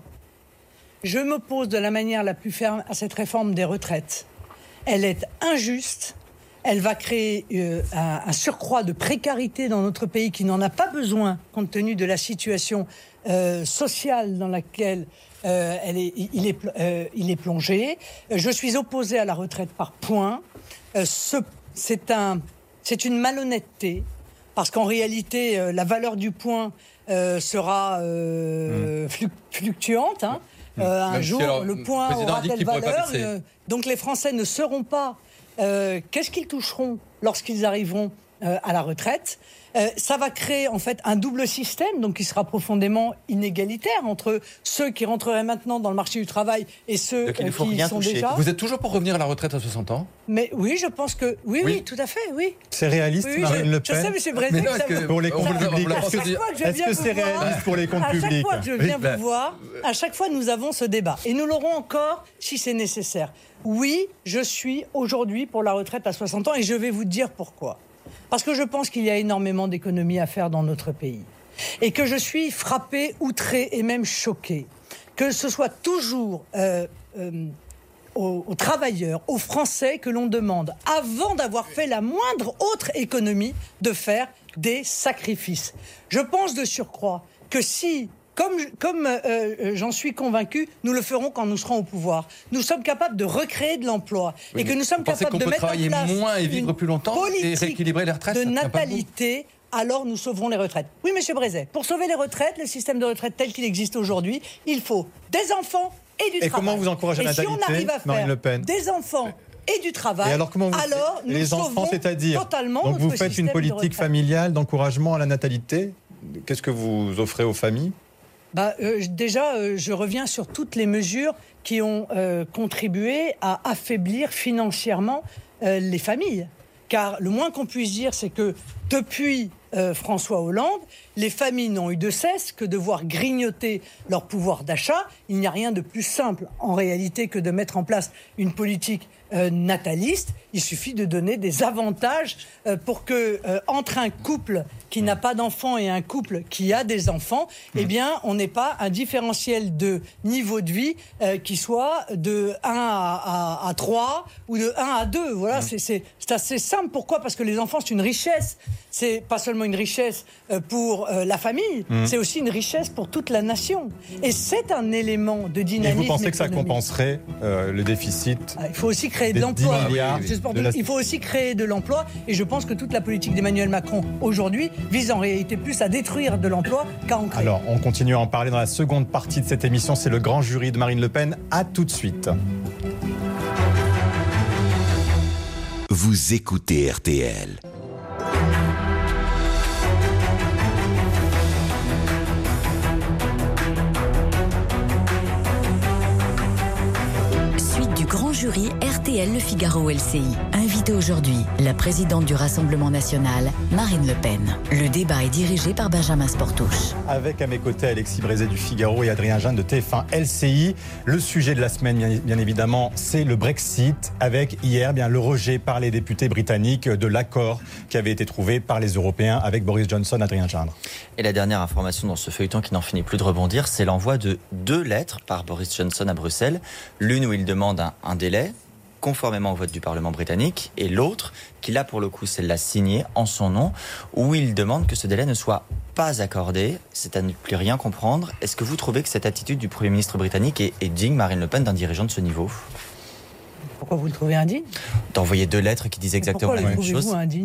Je m'oppose de la manière la plus ferme à cette réforme des retraites. Elle est injuste. Elle va créer euh, un, un surcroît de précarité dans notre pays qui n'en a pas besoin compte tenu de la situation euh, sociale dans laquelle euh, elle est, il, est, euh, il est plongé. Je suis opposé à la retraite par points. Euh, ce, c'est, un, c'est une malhonnêteté parce qu'en réalité, euh, la valeur du point euh, sera euh, mmh. fluctuante. Hein. Euh, un Même jour, si alors, le point aura telle valeur. Euh, donc les Français ne seront pas... Euh, qu'est-ce qu'ils toucheront lorsqu'ils arriveront euh, à la retraite? euh, Ça va créer en fait un double système, donc qui sera profondément inégalitaire entre ceux qui rentreraient maintenant dans le marché du travail et ceux euh, qui y sont toucher. déjà. Vous êtes toujours pour revenir à la retraite à soixante ans? Mais oui, je pense que oui, oui, oui tout à fait, oui. C'est réaliste, oui, oui, Marine je, Le Pen. Je sais, monsieur Brézet, non, que pour les comptes publics. Est-ce que c'est réaliste pour les comptes publics? À chaque fois que je viens oui, ben, vous voir, à chaque fois nous avons ce débat et nous l'aurons encore si c'est nécessaire. Oui, je suis aujourd'hui pour la retraite à soixante ans et je vais vous dire pourquoi. Parce que je pense qu'il y a énormément d'économies à faire dans notre pays. Et que je suis frappée, outrée et même choquée. Que ce soit toujours euh, euh, aux, aux travailleurs, aux Français que l'on demande, avant d'avoir fait la moindre autre économie, de faire des sacrifices. Je pense de surcroît que si... Comme, comme euh, j'en suis convaincu, nous le ferons quand nous serons au pouvoir. Nous sommes capables de recréer de l'emploi oui, et que nous sommes capables de mettre en place moins et vivre une plus longtemps politique et rééquilibrer les retraites, de natalité. Alors nous sauverons les retraites. Oui, monsieur Brézet, pour sauver les retraites, le système de retraite tel qu'il existe aujourd'hui, il faut des enfants et du et travail. Et comment vous encouragez la natalité, si on arrive à faire Marine Le Pen des enfants et du travail, et alors, comment vous alors nous les enfants, c'est-à-dire totalement donc notre vous faites une politique familiale d'encouragement à la natalité. Qu'est-ce que vous offrez aux familles? Bah, euh, déjà, euh, je reviens sur toutes les mesures qui ont euh, contribué à affaiblir financièrement euh, les familles. Car le moins qu'on puisse dire, c'est que depuis euh, François Hollande, les familles n'ont eu de cesse que de voir grignoter leur pouvoir d'achat. Il n'y a rien de plus simple, en réalité, que de mettre en place une politique euh, nataliste. Il suffit de donner des avantages euh, pour que, euh, entre un couple qui n'a pas d'enfants et un couple qui a des enfants, mmh. eh bien, on n'ait pas un différentiel de niveau de vie euh, qui soit de un à, à, à trois ou de un à deux. Voilà, mmh. c'est, c'est, c'est assez simple. Pourquoi ? Parce que les enfants, c'est une richesse. C'est pas seulement une richesse euh, pour euh, la famille, mmh. c'est aussi une richesse pour toute la nation. Et c'est un élément de dynamisme. Et vous pensez économique. Que ça compenserait euh, le déficit ? Il faut aussi créer de l'emploi. Oui, oui. De la... Il faut aussi créer de l'emploi. Et je pense que toute la politique d'Emmanuel Macron aujourd'hui vise en réalité plus à détruire de l'emploi qu'à en créer. Alors, on continue à en parler dans la seconde partie de cette émission. C'est le grand jury de Marine Le Pen. À tout de suite. Vous écoutez R T L. Jury R T L Le Figaro L C I. Invitée aujourd'hui, la présidente du Rassemblement National, Marine Le Pen. Le débat est dirigé par Benjamin Sportouche. Avec à mes côtés Alexis Brézet du Figaro et Adrien Gindre de T F un L C I. Le sujet de la semaine, bien, bien évidemment, c'est le Brexit, avec hier bien, le rejet par les députés britanniques de l'accord qui avait été trouvé par les Européens avec Boris Johnson. Adrien Gindre. Et la dernière information dans ce feuilleton qui n'en finit plus de rebondir, c'est l'envoi de deux lettres par Boris Johnson à Bruxelles. L'une où il demande un, un délai conformément au vote du Parlement britannique, et l'autre, qui là pour le coup c'est l'a signé en son nom, où il demande que ce délai ne soit pas accordé. C'est à ne plus rien comprendre. Est-ce que vous trouvez que cette attitude du Premier ministre britannique est, est digne, Marine Le Pen, d'un dirigeant de ce niveau ? Pourquoi vous le trouvez indigne ? D'envoyer deux lettres qui disent exactement Pourquoi la même chose. Pourquoi le trouvez-vous indigne ?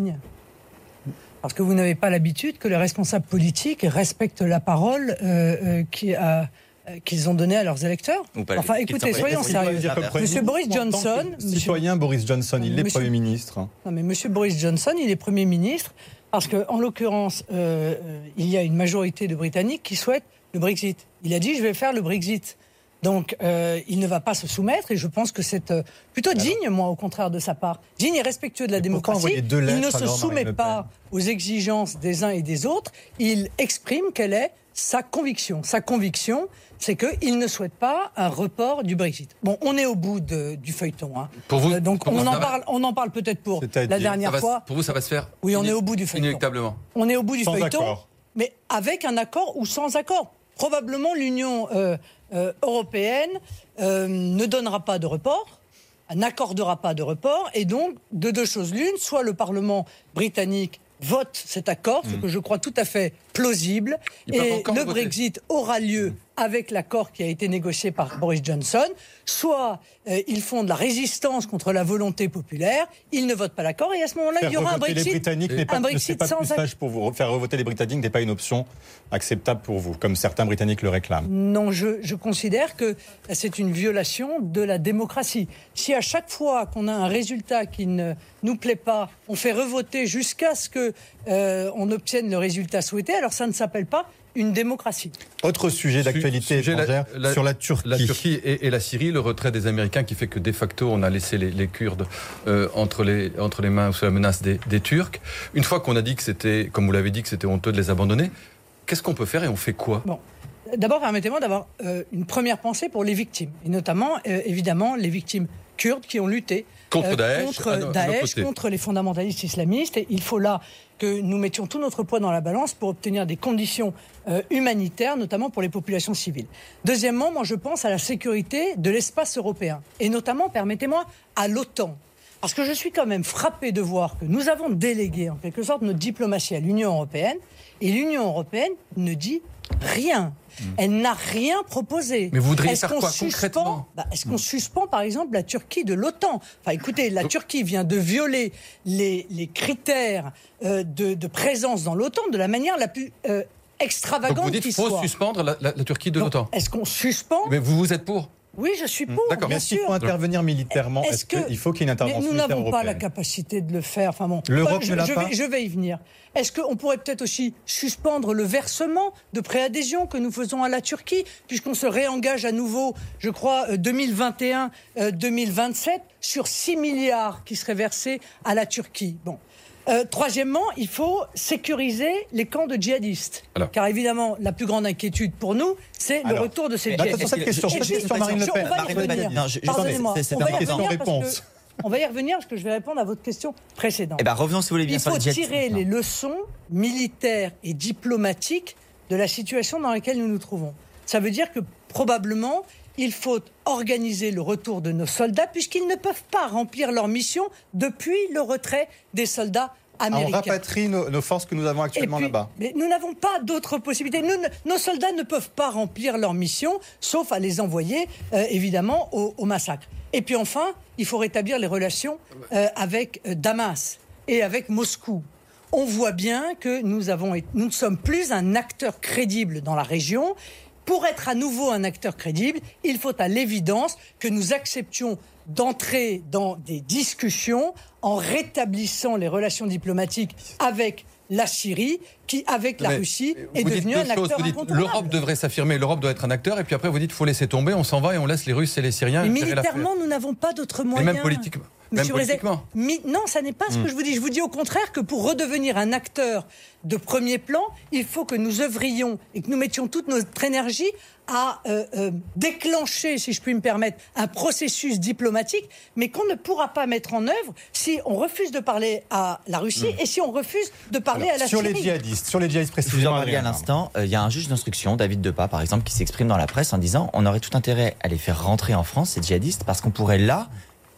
Parce que vous n'avez pas l'habitude que les responsables politiques respectent la parole euh, euh, qui a... qu'ils ont donné à leurs électeurs. Enfin, écoutez, soyons sérieux. Monsieur Boris Johnson... Citoyen Boris Johnson, il est Monsieur... Premier ministre. Non, mais Monsieur Boris Johnson, il est Premier ministre parce qu'en l'occurrence, euh, il y a une majorité de Britanniques qui souhaitent le Brexit. Il a dit, je vais faire le Brexit. Donc, euh, il ne va pas se soumettre et je pense que c'est euh, plutôt digne, alors, moi, au contraire de sa part. Digne et respectueux de la démocratie. Il ne se soumet pas aux exigences des uns et des autres. Il exprime quelle est sa conviction. Sa conviction, c'est qu'il ne souhaite pas un report du Brexit. Bon, on est au bout de, du feuilleton. Hein. Pour vous, euh, donc, on en, parle, on en parle peut-être pour la dernière va, fois. Pour vous, ça va se faire Oui, on est au bout du feuilleton. Inéluctablement. On est au bout du sans feuilleton, accord. Mais avec un accord ou sans accord. Probablement, l'Union euh, euh, européenne euh, ne donnera pas de report, n'accordera pas de report, et donc, de deux choses l'une, soit le Parlement britannique vote cet accord, ce mmh. que je crois tout à fait plausible, et le Brexit aura lieu avec l'accord qui a été négocié par Boris Johnson, soit euh, ils font de la résistance contre la volonté populaire, ils ne votent pas l'accord, et à ce moment-là, faire il y aura un Brexit, les Britanniques n'est pas, un Brexit pas sans plus sage pour vous. Faire revoter les Britanniques n'est pas une option acceptable pour vous, comme certains Britanniques le réclament. Non, je, je considère que c'est une violation de la démocratie. Si à chaque fois qu'on a un résultat qui ne nous plaît pas, on fait revoter jusqu'à ce qu'on euh, obtienne le résultat souhaité, alors ça ne s'appelle pas une démocratie. Autre sujet d'actualité sujet étrangère la, la, sur la Turquie. La Turquie et, et la Syrie, le retrait des Américains qui fait que de facto on a laissé les, les Kurdes euh, entre, les, entre les mains ou sous la menace des, des Turcs. Une fois qu'on a dit que c'était, comme vous l'avez dit, que c'était honteux de les abandonner, qu'est-ce qu'on peut faire et on fait quoi ? Bon. D'abord, permettez-moi d'avoir euh, une première pensée pour les victimes. Et notamment, euh, évidemment, les victimes kurdes qui ont lutté contre Daesh, euh, contre, à no, Daesh à contre les fondamentalistes islamistes. Et il faut là que nous mettions tout notre poids dans la balance pour obtenir des conditions euh, humanitaires, notamment pour les populations civiles. Deuxièmement, moi je pense à la sécurité de l'espace européen. Et notamment, permettez-moi, à l'OTAN. Parce que je suis quand même frappé de voir que nous avons délégué en quelque sorte notre diplomatie à l'Union européenne. Et l'Union européenne ne dit rien. Elle n'a rien proposé. Mais vous voudriez est-ce faire quoi suspend, concrètement bah, Est-ce qu'on suspend, par exemple, la Turquie de l'OTAN ? Enfin, écoutez, la Turquie vient de violer les, les critères euh, de, de présence dans l'OTAN de la manière la plus euh, extravagante qui soit. Donc vous dites qu'il faut suspendre la, la, la Turquie de Donc, l'OTAN. Est-ce qu'on suspend ? Mais vous, vous êtes pour ? Oui, je suis pour, D'accord. bien Mais sûr. s'il faut intervenir militairement, est-ce, est-ce qu'il que... faut qu'il y ait une intervention Mais nous militaire n'avons pas la européenne ? capacité de le faire. Enfin bon, L'Europe je, ne l'a je pas. vais, je vais y venir. Est-ce qu'on pourrait peut-être aussi suspendre le versement de préadhésion que nous faisons à la Turquie, puisqu'on se réengage à nouveau, je crois, deux mille vingt et un deux mille vingt-sept, sur six milliards qui seraient versés à la Turquie. Bon. Euh, troisièmement, il faut sécuriser les camps de djihadistes. Alors. Car évidemment, la plus grande inquiétude pour nous, c'est Alors. le retour de ces djihadistes. Cette question, cette question, Marine Le Pen. On va y revenir. Non, je, Pardonnez-moi. c'est, c'est, c'est on va y revenir réponse. Parce que, on va y revenir parce que je vais répondre à votre question précédente. Eh ben, revenons si vous voulez bien il sur faut les djihadistes. tirer les leçons militaires et diplomatiques de la situation dans laquelle nous nous trouvons. Ça veut dire que probablement, il faut organiser le retour de nos soldats puisqu'ils ne peuvent pas remplir leur mission depuis le retrait des soldats américains. On rapatrie nos, nos forces que nous avons actuellement puis, là-bas. Mais nous n'avons pas d'autres possibilités. Nous, nos soldats ne peuvent pas remplir leur mission, sauf à les envoyer, euh, évidemment, au, au massacre. Et puis enfin, il faut rétablir les relations euh, avec euh, Damas et avec Moscou. On voit bien que nous, avons, nous ne sommes plus un acteur crédible dans la région. Pour être à nouveau un acteur crédible, il faut à l'évidence que nous acceptions d'entrer dans des discussions en rétablissant les relations diplomatiques avec la Syrie, qui, avec la Mais Russie, est vous devenue dites un deux acteur choses. Vous dites incontournable. l'Europe devrait s'affirmer, l'Europe doit être un acteur, et puis après vous dites qu'il faut laisser tomber, on s'en va et on laisse les Russes et les Syriens. Mais militairement, nous n'avons pas d'autres moyens. Et même politiquement. Même politiquement. Mi- non, ça n'est pas ce que je vous dis. Je vous dis au contraire que pour redevenir un acteur de premier plan, il faut que nous œuvrions et que nous mettions toute notre énergie à euh, euh, déclencher, si je puis me permettre, un processus diplomatique, mais qu'on ne pourra pas mettre en œuvre si on refuse de parler à la Russie mmh. et si on refuse de parler Alors, à la sur Syrie. Les djihadistes, sur les djihadistes précisément. Vous en parliez à l'instant, il euh, y a un juge d'instruction, David Depas, par exemple, qui s'exprime dans la presse en disant on aurait tout intérêt à les faire rentrer en France, ces djihadistes, parce qu'on pourrait là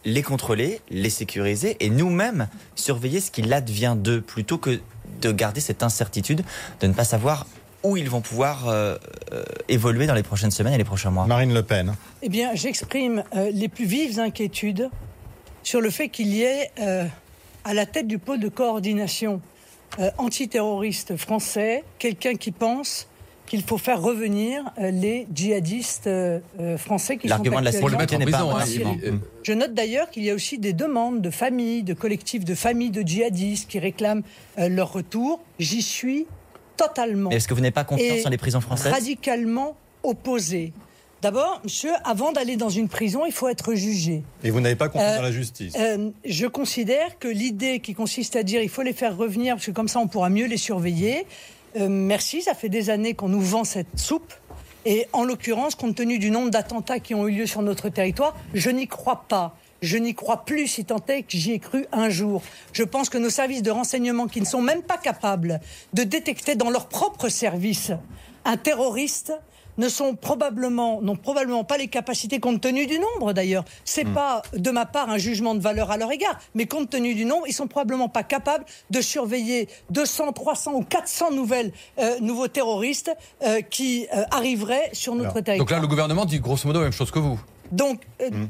les contrôler, les sécuriser et nous-mêmes surveiller ce qu'il advient d'eux, plutôt que de garder cette incertitude de ne pas savoir où ils vont pouvoir euh, euh, évoluer dans les prochaines semaines et les prochains mois. Marine Le Pen. Eh bien, j'exprime euh, les plus vives inquiétudes sur le fait qu'il y ait euh, à la tête du pôle de coordination euh, antiterroriste français quelqu'un qui pense qu'il faut faire revenir euh, les djihadistes euh, français qui L'argument sont de la actuellement sécurité n'est pas un argument. Je note d'ailleurs qu'il y a aussi des demandes de familles, de collectifs de familles de djihadistes qui réclament euh, leur retour. J'y suis totalement. Mais est-ce que vous n'avez pas confiance et dans les prisons françaises ? Radicalement opposé. D'abord, monsieur, avant d'aller dans une prison, il faut être jugé. Et vous n'avez pas confiance Euh, dans la justice. Euh, je considère que l'idée qui consiste à dire il faut les faire revenir parce que comme ça on pourra mieux les surveiller, euh, merci, ça fait des années qu'on nous vend cette soupe. Et en l'occurrence, compte tenu du nombre d'attentats qui ont eu lieu sur notre territoire, je n'y crois pas. Je n'y crois plus, si tant est que j'y ai cru un jour. Je pense que nos services de renseignement, qui ne sont même pas capables de détecter dans leur propre service un terroriste, ne sont probablement, n'ont probablement pas les capacités, compte tenu du nombre d'ailleurs. C'est mmh. pas de ma part un jugement de valeur à leur égard, mais compte tenu du nombre, ils sont probablement pas capables de surveiller deux cents, trois cents ou quatre cents nouvelles, euh, nouveaux terroristes euh, qui euh, arriveraient sur notre Alors, territoire. Donc là, le gouvernement dit grosso modo la même chose que vous. Donc. Euh, mmh.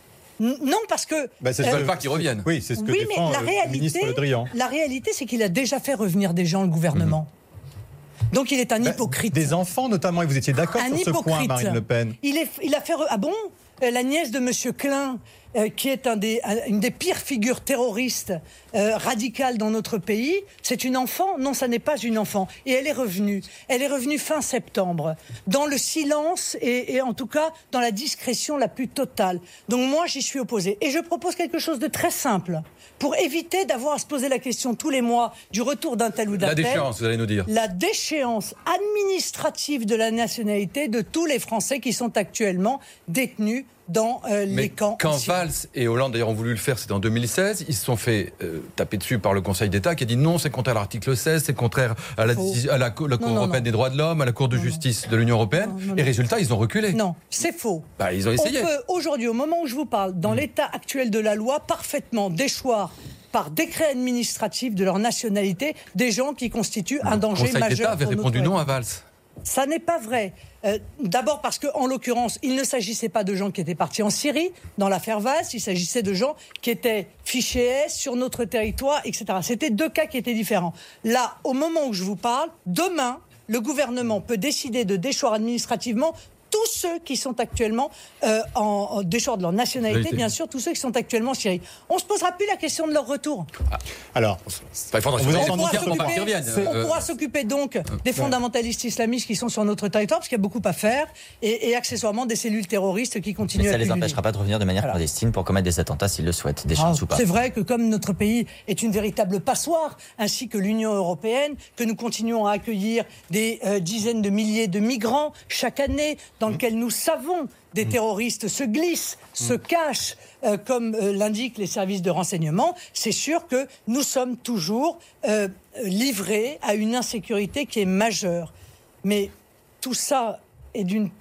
Non, parce que... Bah, c'est ce euh, pas qu'ils reviennent. Oui, c'est ce que oui, défend mais la le réalité, ministre Le Drian. La réalité, c'est qu'il a déjà fait revenir des gens, le gouvernement. Mmh. Donc il est un bah, hypocrite. Des enfants notamment, et vous étiez d'accord sur hypocrite. ce point, Marine Le Pen. Il, est, il a fait... Re... Ah bon ? La nièce de M. Klein, euh, qui est un des, une des pires figures terroristes euh, radicales dans notre pays, c'est une enfant ? Non, ça n'est pas une enfant. Et elle est revenue. Elle est revenue fin septembre, dans le silence et, et en tout cas dans la discrétion la plus totale. Donc moi, j'y suis opposée. Et je propose quelque chose de très simple, pour éviter d'avoir à se poser la question tous les mois du retour d'un tel ou d'un tel. La déchéance, vous allez nous dire. La déchéance administrative de la nationalité de tous les Français qui sont actuellement détenus dans euh, les camps. Quand Valls et Hollande d'ailleurs ont voulu le faire, c'était en deux mille seize, ils se sont fait euh, taper dessus par le Conseil d'État qui a dit non, c'est contraire à l'article seize, c'est contraire à la, à la, la Cour non, européenne non, non. des droits de l'homme, à la Cour de non, justice non. de l'Union européenne. Non, non, et résultat, ils ont reculé. Non, c'est faux. Bah, ils ont essayé. On peut aujourd'hui, au moment où je vous parle, dans mmh. l'état actuel de la loi, parfaitement déchoir par décret administratif de leur nationalité des gens qui constituent un danger majeur. Le Conseil d'État avait répondu non à Valls. Ça n'est pas vrai. Euh, d'abord parce qu'en l'occurrence, il ne s'agissait pas de gens qui étaient partis en Syrie, dans l'affaire Valls, il s'agissait de gens qui étaient fichés S sur notre territoire, et cetera. C'était deux cas qui étaient différents. Là, au moment où je vous parle, demain, le gouvernement peut décider de déchoir administrativement tous ceux qui sont actuellement euh, en, en déchoir de leur nationalité, bien sûr, tous ceux qui sont actuellement en Syrie. On ne se posera plus la question de leur retour. Ah. Alors, il faudra on, on, pourra on pourra s'occuper donc des fondamentalistes islamistes qui sont sur notre territoire, parce qu'il y a beaucoup à faire, et, et accessoirement des cellules terroristes qui continuent Mais à... ça ne les empêchera pas de revenir de manière voilà. clandestine pour commettre des attentats s'ils le souhaitent, des chances ah, ou pas. C'est vrai que comme notre pays est une véritable passoire, ainsi que l'Union européenne, que nous continuons à accueillir des euh, dizaines de milliers de migrants chaque année, dans lequel nous savons des terroristes se glissent, se cachent, euh, comme euh, l'indiquent les services de renseignement, c'est sûr que nous sommes toujours euh, livrés à une insécurité qui est majeure. Mais tout ça est d'une...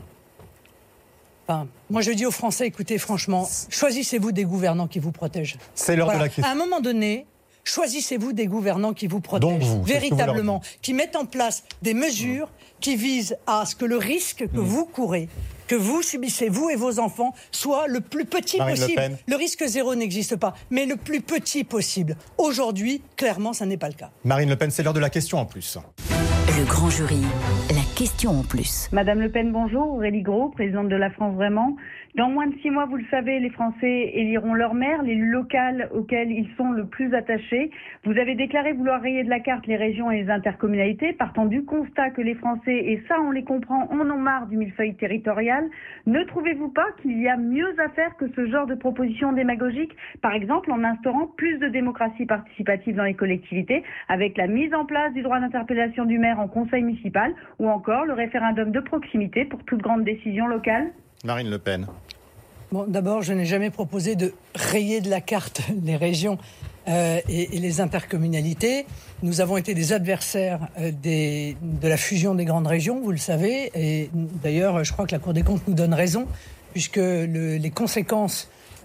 Enfin, moi je dis aux Français, écoutez, franchement, choisissez-vous des gouvernants qui vous protègent. C'est l'heure voilà. de la question. À un moment donné, choisissez-vous des gouvernants qui vous protègent, Donc vous, véritablement, qui mettent en place des mesures qui visent à ce que le risque que mmh. vous courez, que vous subissez, vous et vos enfants, soit le plus petit Marine possible. Le, Pen. le risque zéro n'existe pas, mais le plus petit possible. Aujourd'hui, clairement, ça n'est pas le cas. Marine Le Pen, c'est l'heure de la question en plus. Le grand jury, la question en plus. Madame Le Pen, bonjour. Aurélie Gros, présidente de La France Vraiment. Dans moins de six mois, vous le savez, les Français éliront leur maire, l'élu local auquel ils sont le plus attachés. Vous avez déclaré vouloir rayer de la carte les régions et les intercommunalités, partant du constat que les Français, et ça on les comprend, en ont marre du millefeuille territorial. Ne trouvez-vous pas qu'il y a mieux à faire que ce genre de propositions démagogiques, par exemple en instaurant plus de démocratie participative dans les collectivités, avec la mise en place du droit d'interpellation du maire en conseil municipal, ou encore le référendum de proximité pour toute grande décision locale ? Marine Le Pen. Bon, d'abord, je n'ai jamais proposé de rayer de la carte les régions euh, et, et les intercommunalités. Nous avons été des adversaires euh, des, de la fusion des grandes régions, vous le savez. Et d'ailleurs, je crois que la Cour des comptes nous donne raison, puisque le, les conséquences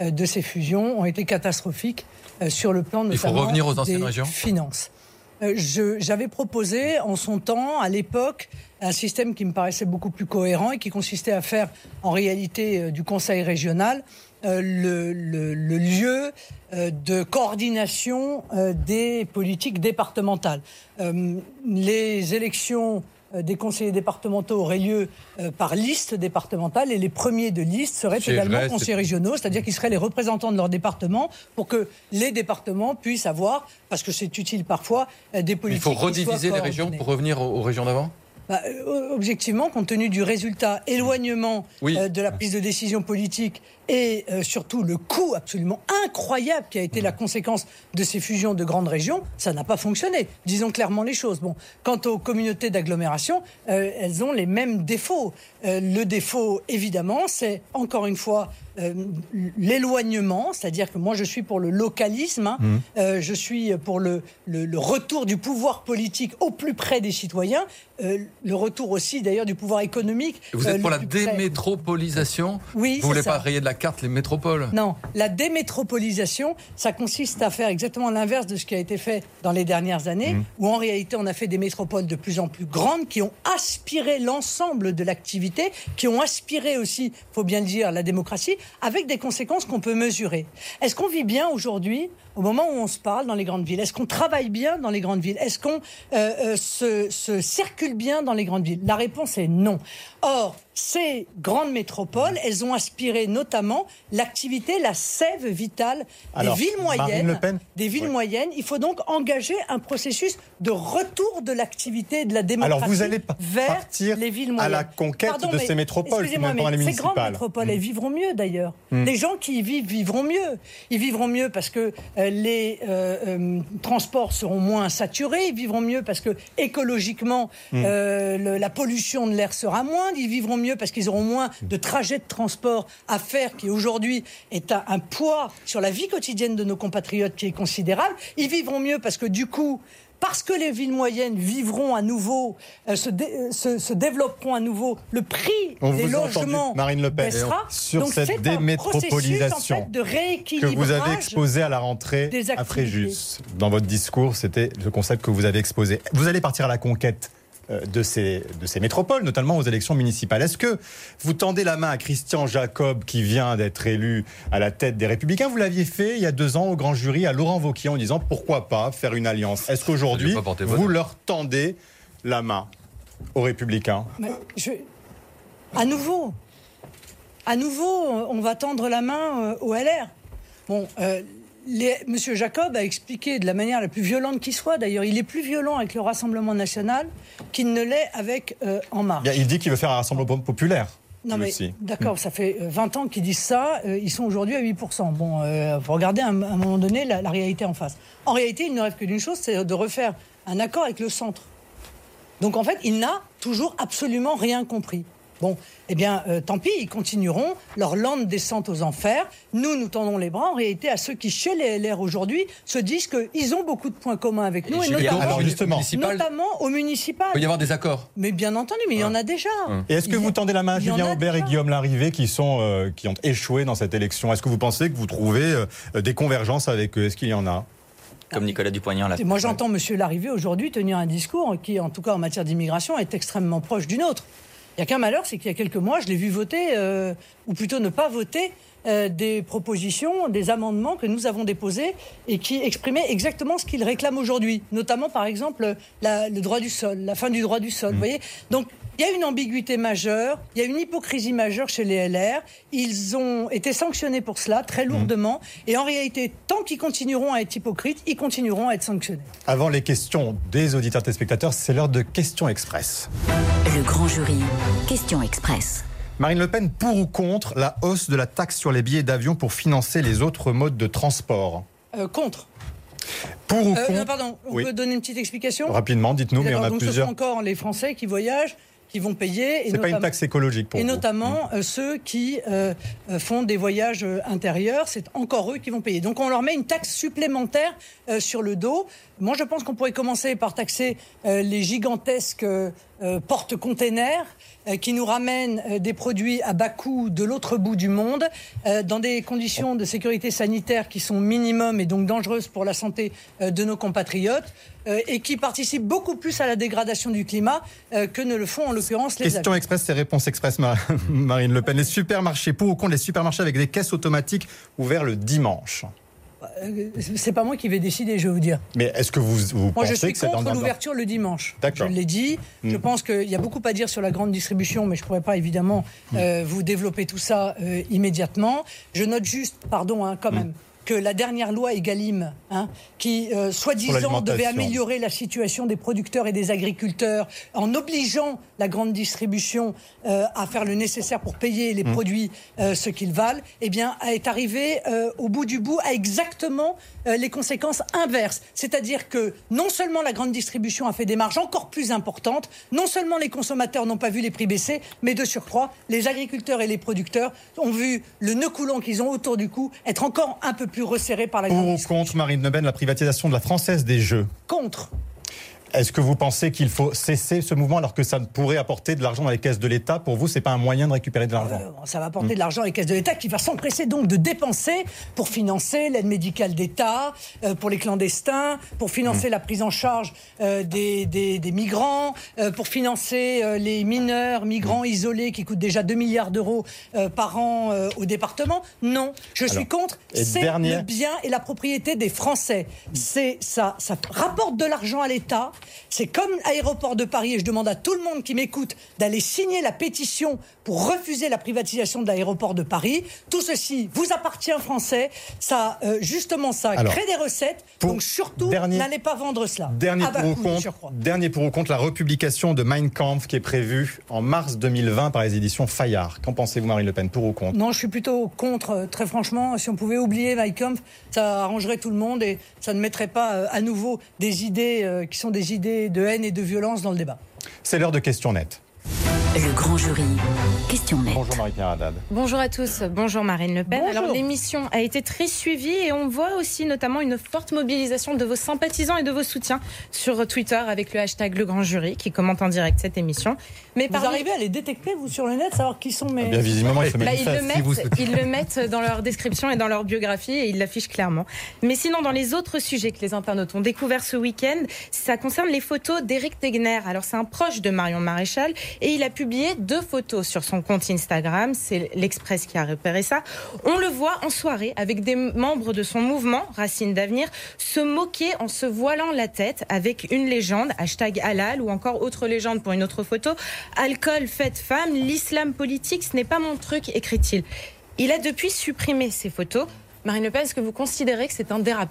euh, de ces fusions ont été catastrophiques euh, sur le plan notamment Il faut revenir aux anciennes des régions finances. Euh, je, j'avais proposé en son temps, à l'époque, un système qui me paraissait beaucoup plus cohérent et qui consistait à faire en réalité euh, du conseil régional euh, le, le, le lieu euh, de coordination euh, des politiques départementales. Euh, les élections euh, des conseillers départementaux auraient lieu euh, par liste départementale et les premiers de liste seraient C'est également vrai, conseillers c'est- régionaux, c'est-à-dire qu'ils seraient les représentants de leur département pour que les départements puissent avoir, parce que c'est utile parfois, euh, des Il politiques faut qui soient rediviser les régions coordonnées. pour revenir aux, aux régions d'avant. Bah, euh, objectivement, compte tenu du résultat, éloignement Oui. euh, de la prise de décision politique et euh, surtout le coût absolument incroyable qui a été la conséquence de ces fusions de grandes régions, ça n'a pas fonctionné. Disons clairement les choses. Bon, quant aux communautés d'agglomération, euh, elles ont les mêmes défauts. Euh, le défaut, évidemment, c'est encore une fois euh, l'éloignement, c'est-à-dire que moi je suis pour le localisme, hein. Mmh. Euh, je suis pour le, le, le retour du pouvoir politique au plus près des citoyens, euh, le retour aussi d'ailleurs du pouvoir économique. Vous euh, êtes pour le la plus près. démétropolisation. Oui, Vous c'est voulez ça. pas rayer de la carte les métropoles. Non, la démétropolisation, ça consiste à faire exactement l'inverse de ce qui a été fait dans les dernières années, Mmh. où en réalité on a fait des métropoles de plus en plus grandes qui ont aspiré l'ensemble de l'activité, qui ont aspiré aussi, faut bien le dire, la démocratie, avec des conséquences qu'on peut mesurer. Est-ce qu'on vit bien aujourd'hui, au moment où on se parle dans les grandes villes? Est-ce qu'on travaille bien dans les grandes villes? Est-ce qu'on euh, euh, se, se circule bien dans les grandes villes? La réponse est non. Or, ces grandes métropoles, elles ont aspiré notamment l'activité, la sève vitale Alors, des villes Marine moyennes. Le Pen Des villes Oui. moyennes. Il faut donc engager un processus de retour de l'activité et de la démocratie Alors, vous allez pa- vers partir les villes à moyennes. la conquête de mais ces métropoles, excusez-moi, finalement, mais les ces grandes municipales. métropoles, elles Mm. vivront mieux d'ailleurs. Mm. Les gens qui y vivent vivront mieux. Ils vivront mieux parce que euh, les euh, euh, transports seront moins saturés. Ils vivront mieux parce que écologiquement, Mm. euh, le- la pollution de l'air sera moindre. Ils vivront mieux parce qu'ils auront moins de trajets de transport à faire, qui aujourd'hui est un, un poids sur la vie quotidienne de nos compatriotes qui est considérable. Ils vivront mieux parce que du coup, parce que les villes moyennes vivront à nouveau, euh, se, dé- euh, se, se développeront à nouveau, le prix On des vous a entendu, logements Marine Le Pen, baissera. sur Donc cette c'est un processus, démétropolisation en fait, de que rééquilibrage. vous avez exposé à la rentrée des à activités. Fréjus. Dans votre discours, c'était le concept que vous avez exposé. Vous allez partir à la conquête euh, de ces, de ces métropoles, notamment aux élections municipales. Est-ce que vous tendez la main à Christian Jacob, qui vient d'être élu à la tête des Républicains? Vous l'aviez fait il y a deux ans au grand jury à Laurent Wauquiez en disant pourquoi pas faire une alliance. Est-ce qu'aujourd'hui, Ça lui a pas porté bonheur. vous leur tendez la main aux Républicains? Mais je- À nouveau, à nouveau, on va tendre la main euh, au L R. Bon, euh, les- Monsieur Jacob a expliqué de la manière la plus violente qui soit. D'ailleurs, il est plus violent avec le Rassemblement national qu'il ne l'est avec euh, En Marche. Bien, il dit qu'il veut faire un rassemblement populaire. Non lui mais aussi. d'accord, ça fait euh, vingt ans qu'ils disent ça, euh, ils sont aujourd'hui à huit pour cent. Bon, euh, faut regarder à un, à un moment donné la, la réalité en face. En réalité, il ne rêve que d'une chose, c'est de refaire un accord avec le centre. Donc en fait, il n'a toujours absolument rien compris. Bon, eh bien, euh, tant pis, ils continueront leur lente descente aux enfers. Nous, nous tendons les bras en réalité à ceux qui, chez les L R aujourd'hui, se disent qu'ils ont beaucoup de points communs avec nous, et, Gilles notamment, Gaulle, Alors, justement. municipal, notamment au municipal. il peut y avoir des accords. Mais bien entendu, mais il y en a déjà. Et est-ce que Il y a- vous tendez la main à il y en Julien a Aubert et déjà. Guillaume Larrivé qui, sont, euh, qui ont échoué dans cette élection? Est-ce que vous pensez que vous trouvez euh, des convergences avec eux? Est-ce qu'il y en a? Comme Nicolas Dupont-Aignan l'a fait. Moi, j'entends M. Larrivé aujourd'hui tenir un discours qui, en tout cas en matière d'immigration, est extrêmement proche du nôtre. Il n'y a qu'un malheur, c'est qu'il y a quelques mois, je l'ai vu voter, euh, ou plutôt ne pas voter, euh, des propositions, des amendements que nous avons déposés et qui exprimaient exactement ce qu'il réclame aujourd'hui. Notamment, par exemple, la- le droit du sol, la fin du droit du sol. Vous voyez ? Donc, il y a une ambiguïté majeure, il y a une hypocrisie majeure chez les L R. Ils ont été sanctionnés pour cela, très lourdement. Et en réalité, tant qu'ils continueront à être hypocrites, ils continueront à être sanctionnés. Avant les questions des auditeurs et des spectateurs, c'est l'heure de questions express. Le grand jury. Question express. Marine Le Pen, pour ou contre la hausse de la taxe sur les billets d'avion pour financer les autres modes de transport? Euh, contre. Pour ou Euh, contre non, pardon, on Oui. peut donner une petite explication? Rapidement, dites-nous, mais D'accord, on a donc plusieurs. ce sont encore les Français qui voyagent, qui vont payer. Et C'est pas une notamment- taxe écologique pour Et vous. notamment euh, ceux qui euh, euh, font des voyages euh, intérieurs, c'est encore eux qui vont payer. Donc on leur met une taxe supplémentaire euh, sur le dos. Moi je pense qu'on pourrait commencer par taxer euh, les gigantesques euh, euh, porte-containers euh, qui nous ramènent euh, des produits à bas coût de l'autre bout du monde, euh, dans des conditions de sécurité sanitaire qui sont minimum et donc dangereuses pour la santé euh, de nos compatriotes, euh, et qui participent beaucoup plus à la dégradation du climat euh, que ne le font en l'occurrence les Question avions. express, c'est réponse express, Marine Le Pen. Les supermarchés, pour ou contre les supermarchés avec des caisses automatiques ouverts le dimanche? C'est pas moi qui vais décider, je vais vous dire. Mais est-ce que vous, vous Moi, pensez je suis que c'est dans contre dans- l'ouverture le dimanche. D'accord. Je l'ai dit. Mm. Je pense qu'il y a beaucoup à dire sur la grande distribution, mais je ne pourrais pas évidemment euh, vous développer tout ça euh, immédiatement. Je note juste, pardon, hein, quand Mm. même, que la dernière loi Egalim, hein, qui, euh, soi-disant, devait améliorer la situation des producteurs et des agriculteurs en obligeant la grande distribution euh, à faire le nécessaire pour payer les Mmh. produits euh, ce qu'ils valent, eh bien, est arrivée euh, au bout du bout à exactement euh, les conséquences inverses. C'est-à-dire que non seulement la grande distribution a fait des marges encore plus importantes, non seulement les consommateurs n'ont pas vu les prix baisser, mais de surcroît, les agriculteurs et les producteurs ont vu le nœud coulant qu'ils ont autour du cou être encore un peu plus resserré par la grande Pour ou distribution. contre, Marine Le Pen, la privatisation de la Française des Jeux? Contre. Est-ce que vous pensez qu'il faut cesser ce mouvement alors que ça pourrait apporter de l'argent dans les caisses de l'État? Pour vous, c'est pas un moyen de récupérer de l'argent? Euh, ça va apporter de l'argent à les caisses de l'État qui va s'empresser donc de dépenser pour financer l'aide médicale d'État, euh, pour les clandestins, pour financer la prise en charge euh, des, des, des migrants, euh, pour financer euh, les mineurs, migrants isolés qui coûtent déjà deux milliards d'euros euh, par an euh, au département. Non, je suis Alors, contre. et C'est dernière- le bien et la propriété des Français. C'est ça, ça rapporte de l'argent à l'État. C'est comme Aéroport de Paris, et je demande à tout le monde qui m'écoute d'aller signer la pétition pour refuser la privatisation de l'Aéroport de Paris. Tout ceci vous appartient, Français. Ça, euh, justement, ça Alors, crée des recettes. pour- Donc surtout, dernier- n'allez pas vendre cela. Dernier À bas pour, ou coût, de contre, surcroît. dernier pour ou contre la republication de Mein Kampf qui est prévue en mars deux mille vingt par les éditions Fayard. Qu'en pensez-vous, Marine Le Pen? Pour ou contre? Non, je suis plutôt contre, euh, très franchement. Si on pouvait oublier Mein Kampf, ça arrangerait tout le monde et ça ne mettrait pas euh, à nouveau des idées euh, qui sont des idées de haine et de violence dans le débat. C'est l'heure de questions nettes. Le grand jury. Question nette. Bonjour Marie-Pierre Haddad. Bonjour à tous, bonjour Marine Le Pen. Bonjour. Alors l'émission a été très suivie et on voit aussi notamment une forte mobilisation de vos sympathisants et de vos soutiens sur Twitter avec le hashtag Le Grand Jury qui commente en direct cette émission. Mais Vous parmi- arrivez à les détecter, vous, sur le net, savoir qui sont mes... Eh bien, visiblement, il se Bah, ils, manifeste. le mettent, Si vous- ils le mettent dans leur description et dans leur biographie et ils l'affichent clairement. Mais sinon, dans les autres sujets que les internautes ont découverts ce week-end, ça concerne les photos d'Éric Tegner. Alors, c'est un proche de Marion Maréchal et il a publié deux photos sur son compte Instagram. C'est l'Express qui a repéré ça. On le voit en soirée avec des membres de son mouvement, Racine d'Avenir, se moquer en se voilant la tête avec une légende, hashtag halal ou encore autre légende pour une autre photo. Alcool, fête, femme, l'islam politique, ce n'est pas mon truc, écrit-il. Il a depuis supprimé ces photos. Marine Le Pen, est-ce que vous considérez que c'est un dérapage ?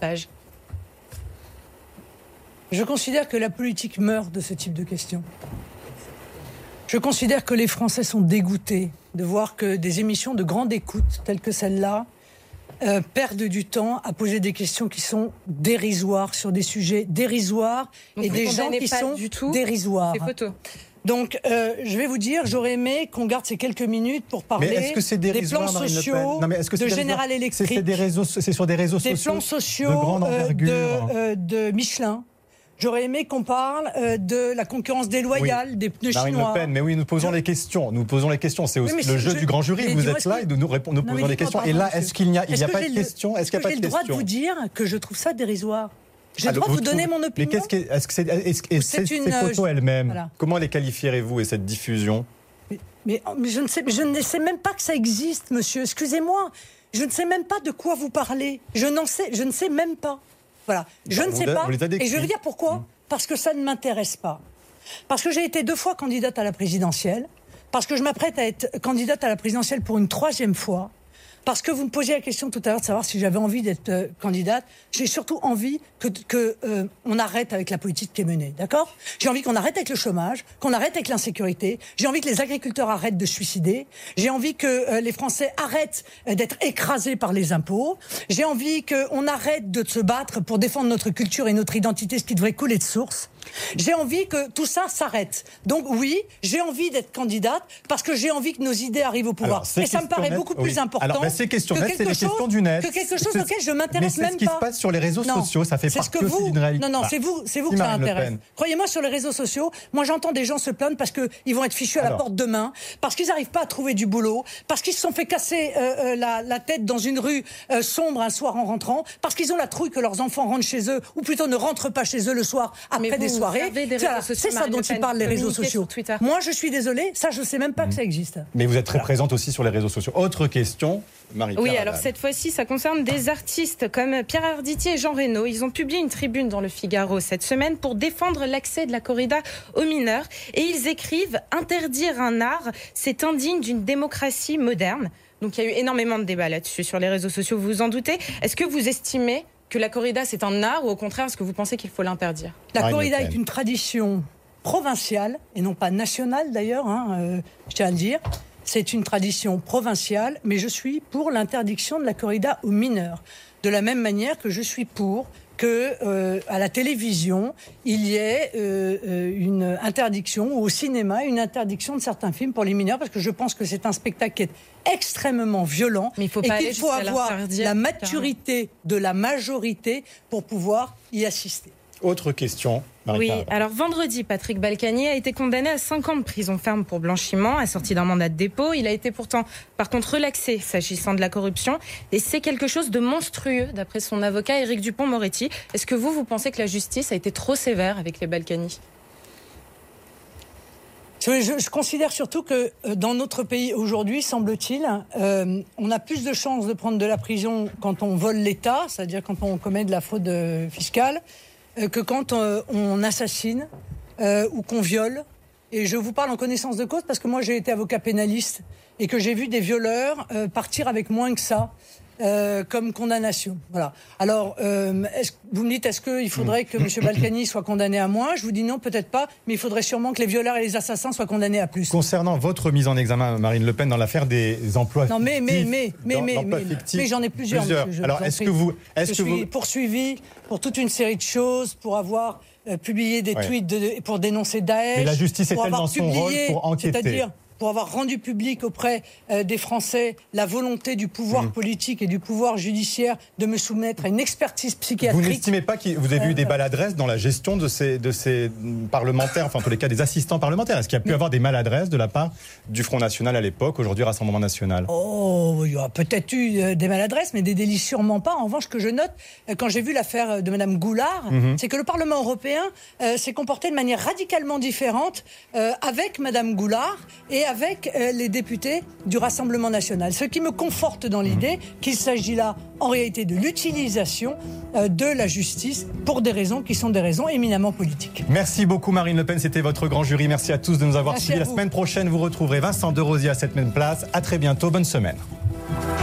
Je considère que la politique meurt de ce type de questions. Je considère que les Français sont dégoûtés de voir que des émissions de grande écoute, telles que celle-là, euh, perdent du temps à poser des questions qui sont dérisoires sur des sujets dérisoires Donc et vous des gens condamnez qui pas sont du tout dérisoires. Ces photos. Donc, euh, je vais vous dire, j'aurais aimé qu'on garde ces quelques minutes pour parler Mais est-ce que c'est des dérisoire, plans Marine Le Pen? sociaux Non, mais est-ce que c'est de dérisoire? General C'est- Electric, C'est des réseaux, c'est sur des réseaux des sociaux plans sociaux de grande euh, envergure. de, euh, de Michelin. J'aurais aimé qu'on parle euh, de la concurrence déloyale des pneus Marine chinois. Le Pen, mais oui, nous posons les questions. Nous posons les questions. C'est aussi Oui, mais le c'est- jeu je- du grand jury. mais Vous dis-moi êtes ce là que- et nous, nous, répond- nous Non, mais posons les dites-moi, questions. Et pardon, là, monsieur. est-ce qu'il n'y a, il y Est-ce a que pas j'ai de le- questions? Est-ce qu'il n'y a que pas j'ai de le droit de questions? vous dire que je trouve ça dérisoire? J'ai le Alors, droit de vous donner trouvez- mon opinion. Mais qu'est-ce que, est-ce que c'est, est-ce, et C'est ces, une, ces euh, photos je- elles-mêmes, voilà. comment les qualifierez-vous et cette diffusion? Mais, mais je, ne sais, je ne sais même pas que ça existe, monsieur. Excusez-moi. Je ne sais même pas de quoi vous parlez. Je n'en sais, je ne sais même pas. Voilà. Je Bah, ne vous sais les- pas. vous les avez Et je vais décrits. vous dire pourquoi. Mmh. Parce que ça ne m'intéresse pas. Parce que j'ai été deux fois candidate à la présidentielle. Parce que je m'apprête à être candidate à la présidentielle pour une troisième fois. Parce que vous me posiez la question tout à l'heure de savoir si j'avais envie d'être euh, candidate. J'ai surtout envie que, que euh, on arrête avec la politique qui est menée, d'accord ? J'ai envie qu'on arrête avec le chômage, qu'on arrête avec l'insécurité. J'ai envie que les agriculteurs arrêtent de se suicider. J'ai envie que euh, les Français arrêtent euh, d'être écrasés par les impôts. J'ai envie qu'on arrête de se battre pour défendre notre culture et notre identité, ce qui devrait couler de source. J'ai envie que tout ça s'arrête. Donc oui, j'ai envie d'être candidate parce que j'ai envie que nos idées arrivent au pouvoir. Alors, et ça me paraît beaucoup oui. plus important Alors, ben, ces questions que net, c'est quelque les chose, questions du net. que quelque chose C'est- auquel je m'intéresse mais même c'est ce qui pas. se passe sur les réseaux Non. sociaux, ça fait C'est ce partie que aussi vous. d'une réalité. Non, non, Bah, c'est vous, c'est vous si que ça Marine Le intéresse. Pen. Croyez-moi, sur les réseaux sociaux, moi j'entends des gens se plaindre parce qu'ils vont être fichus à Alors. la porte demain, parce qu'ils n'arrivent pas à trouver du boulot, parce qu'ils se sont fait casser euh, euh, la, la tête dans une rue euh, sombre un soir en rentrant, parce qu'ils ont la trouille que leurs enfants rentrent chez eux, ou plutôt ne rentrent pas chez eux le soir après Mais vous, des vous soirées. avez des Voilà, réseaux sociaux, c'est ça Marine dont Le Pen, ils parlent les réseaux communiquez sociaux. sur Twitter. Moi, je suis désolée, ça, je sais même pas que ça existe. Mais vous êtes très présente aussi sur les réseaux sociaux. Autre question, Marie-Pierre Oui, alors Haddad. cette fois-ci, ça concerne des artistes comme Pierre Arditi et Jean Reno. Ils ont publié une tribune dans le Figaro cette semaine pour défendre l'accès de la corrida aux mineurs. Et ils écrivent « Interdire un art, c'est indigne d'une démocratie moderne ». Donc il y a eu énormément de débats là-dessus sur les réseaux sociaux, vous vous en doutez. Est-ce que vous estimez que la corrida c'est un art ou au contraire est-ce que vous pensez qu'il faut l'interdire ? La Marine corrida Le Pen. est une tradition provinciale, et non pas nationale d'ailleurs, hein, euh, je tiens à le dire. C'est une tradition provinciale, mais je suis pour l'interdiction de la corrida aux mineurs. De la même manière que je suis pour que euh, à la télévision, il y ait euh, euh, une interdiction, ou au cinéma, une interdiction de certains films pour les mineurs, parce que je pense que c'est un spectacle qui est extrêmement violent, Mais il faut et pas qu'il aller faut jusqu'à avoir l'interdire, la carrément. maturité de la majorité pour pouvoir y assister. Autre question, Oui, Marie-Pierre Haddad. alors vendredi, Patrick Balkany a été condamné à cinq ans de prison ferme pour blanchiment, assorti d'un mandat de dépôt. Il a été pourtant, par contre, relaxé s'agissant de la corruption. Et c'est quelque chose de monstrueux, d'après son avocat Éric Dupond-Moretti. Est-ce que vous, vous pensez que la justice a été trop sévère avec les Balkany ? Je, je- je considère surtout que euh, dans notre pays aujourd'hui, semble-t-il, euh, on a plus de chances de prendre de la prison quand on vole l'État, c'est-à-dire quand on commet de la fraude euh, fiscale, euh, que quand euh, on assassine euh, ou qu'on viole. Et je vous parle en connaissance de cause parce que moi j'ai été avocat pénaliste et que j'ai vu des violeurs euh, partir avec moins que ça. Euh, comme condamnation. Voilà. Alors, euh, est-ce, vous me dites, est-ce qu'il faudrait que M. Balkany soit condamné à moins ? Je vous dis non, peut-être pas, mais il faudrait sûrement que les violeurs et les assassins soient condamnés à plus. Concernant votre mise en examen, Marine Le Pen, dans l'affaire des emplois Non, mais, mais, fictifs, mais, mais, dans- mais, d'emplois mais, fictifs, mais j'en ai plusieurs. plusieurs. monsieur, je Alors, vous en est-ce prie. que vous, est-ce Je que suis vous, poursuivi pour toute une série de choses, pour avoir euh, publié des Ouais. tweets de- pour dénoncer Daesh. Mais la justice pour est-elle avoir dans son rôle publié, pour enquêter ? C'est-à-dire pour avoir rendu public auprès euh, des Français la volonté du pouvoir Mmh. politique et du pouvoir judiciaire de me soumettre à une expertise vous psychiatrique. n'estimez pas que vous avez eu des Euh, maladresses dans la gestion de ces, de ces parlementaires, enfin en tous les cas des assistants parlementaires ? Est-ce qu'il y a pu avoir des maladresses de la part du Front National à l'époque, aujourd'hui Rassemblement National ? Oh, il y a peut-être eu euh, des maladresses, mais des délits sûrement pas. En revanche, ce que je note, euh, quand j'ai vu l'affaire de Mme Goulard, Mhm. c'est que le Parlement européen euh, s'est comporté de manière radicalement différente euh, avec Mme Goulard et avec euh, les députés du Rassemblement national. Ce qui me conforte dans l'idée qu'il s'agit là, en réalité, de l'utilisation euh, de la justice pour des raisons qui sont des raisons éminemment politiques. Merci beaucoup Marine Le Pen, c'était votre grand jury. Merci à tous de nous avoir Merci suivis. à La vous. semaine prochaine, vous retrouverez Vincent De Rosier à cette même place. À très bientôt, bonne semaine.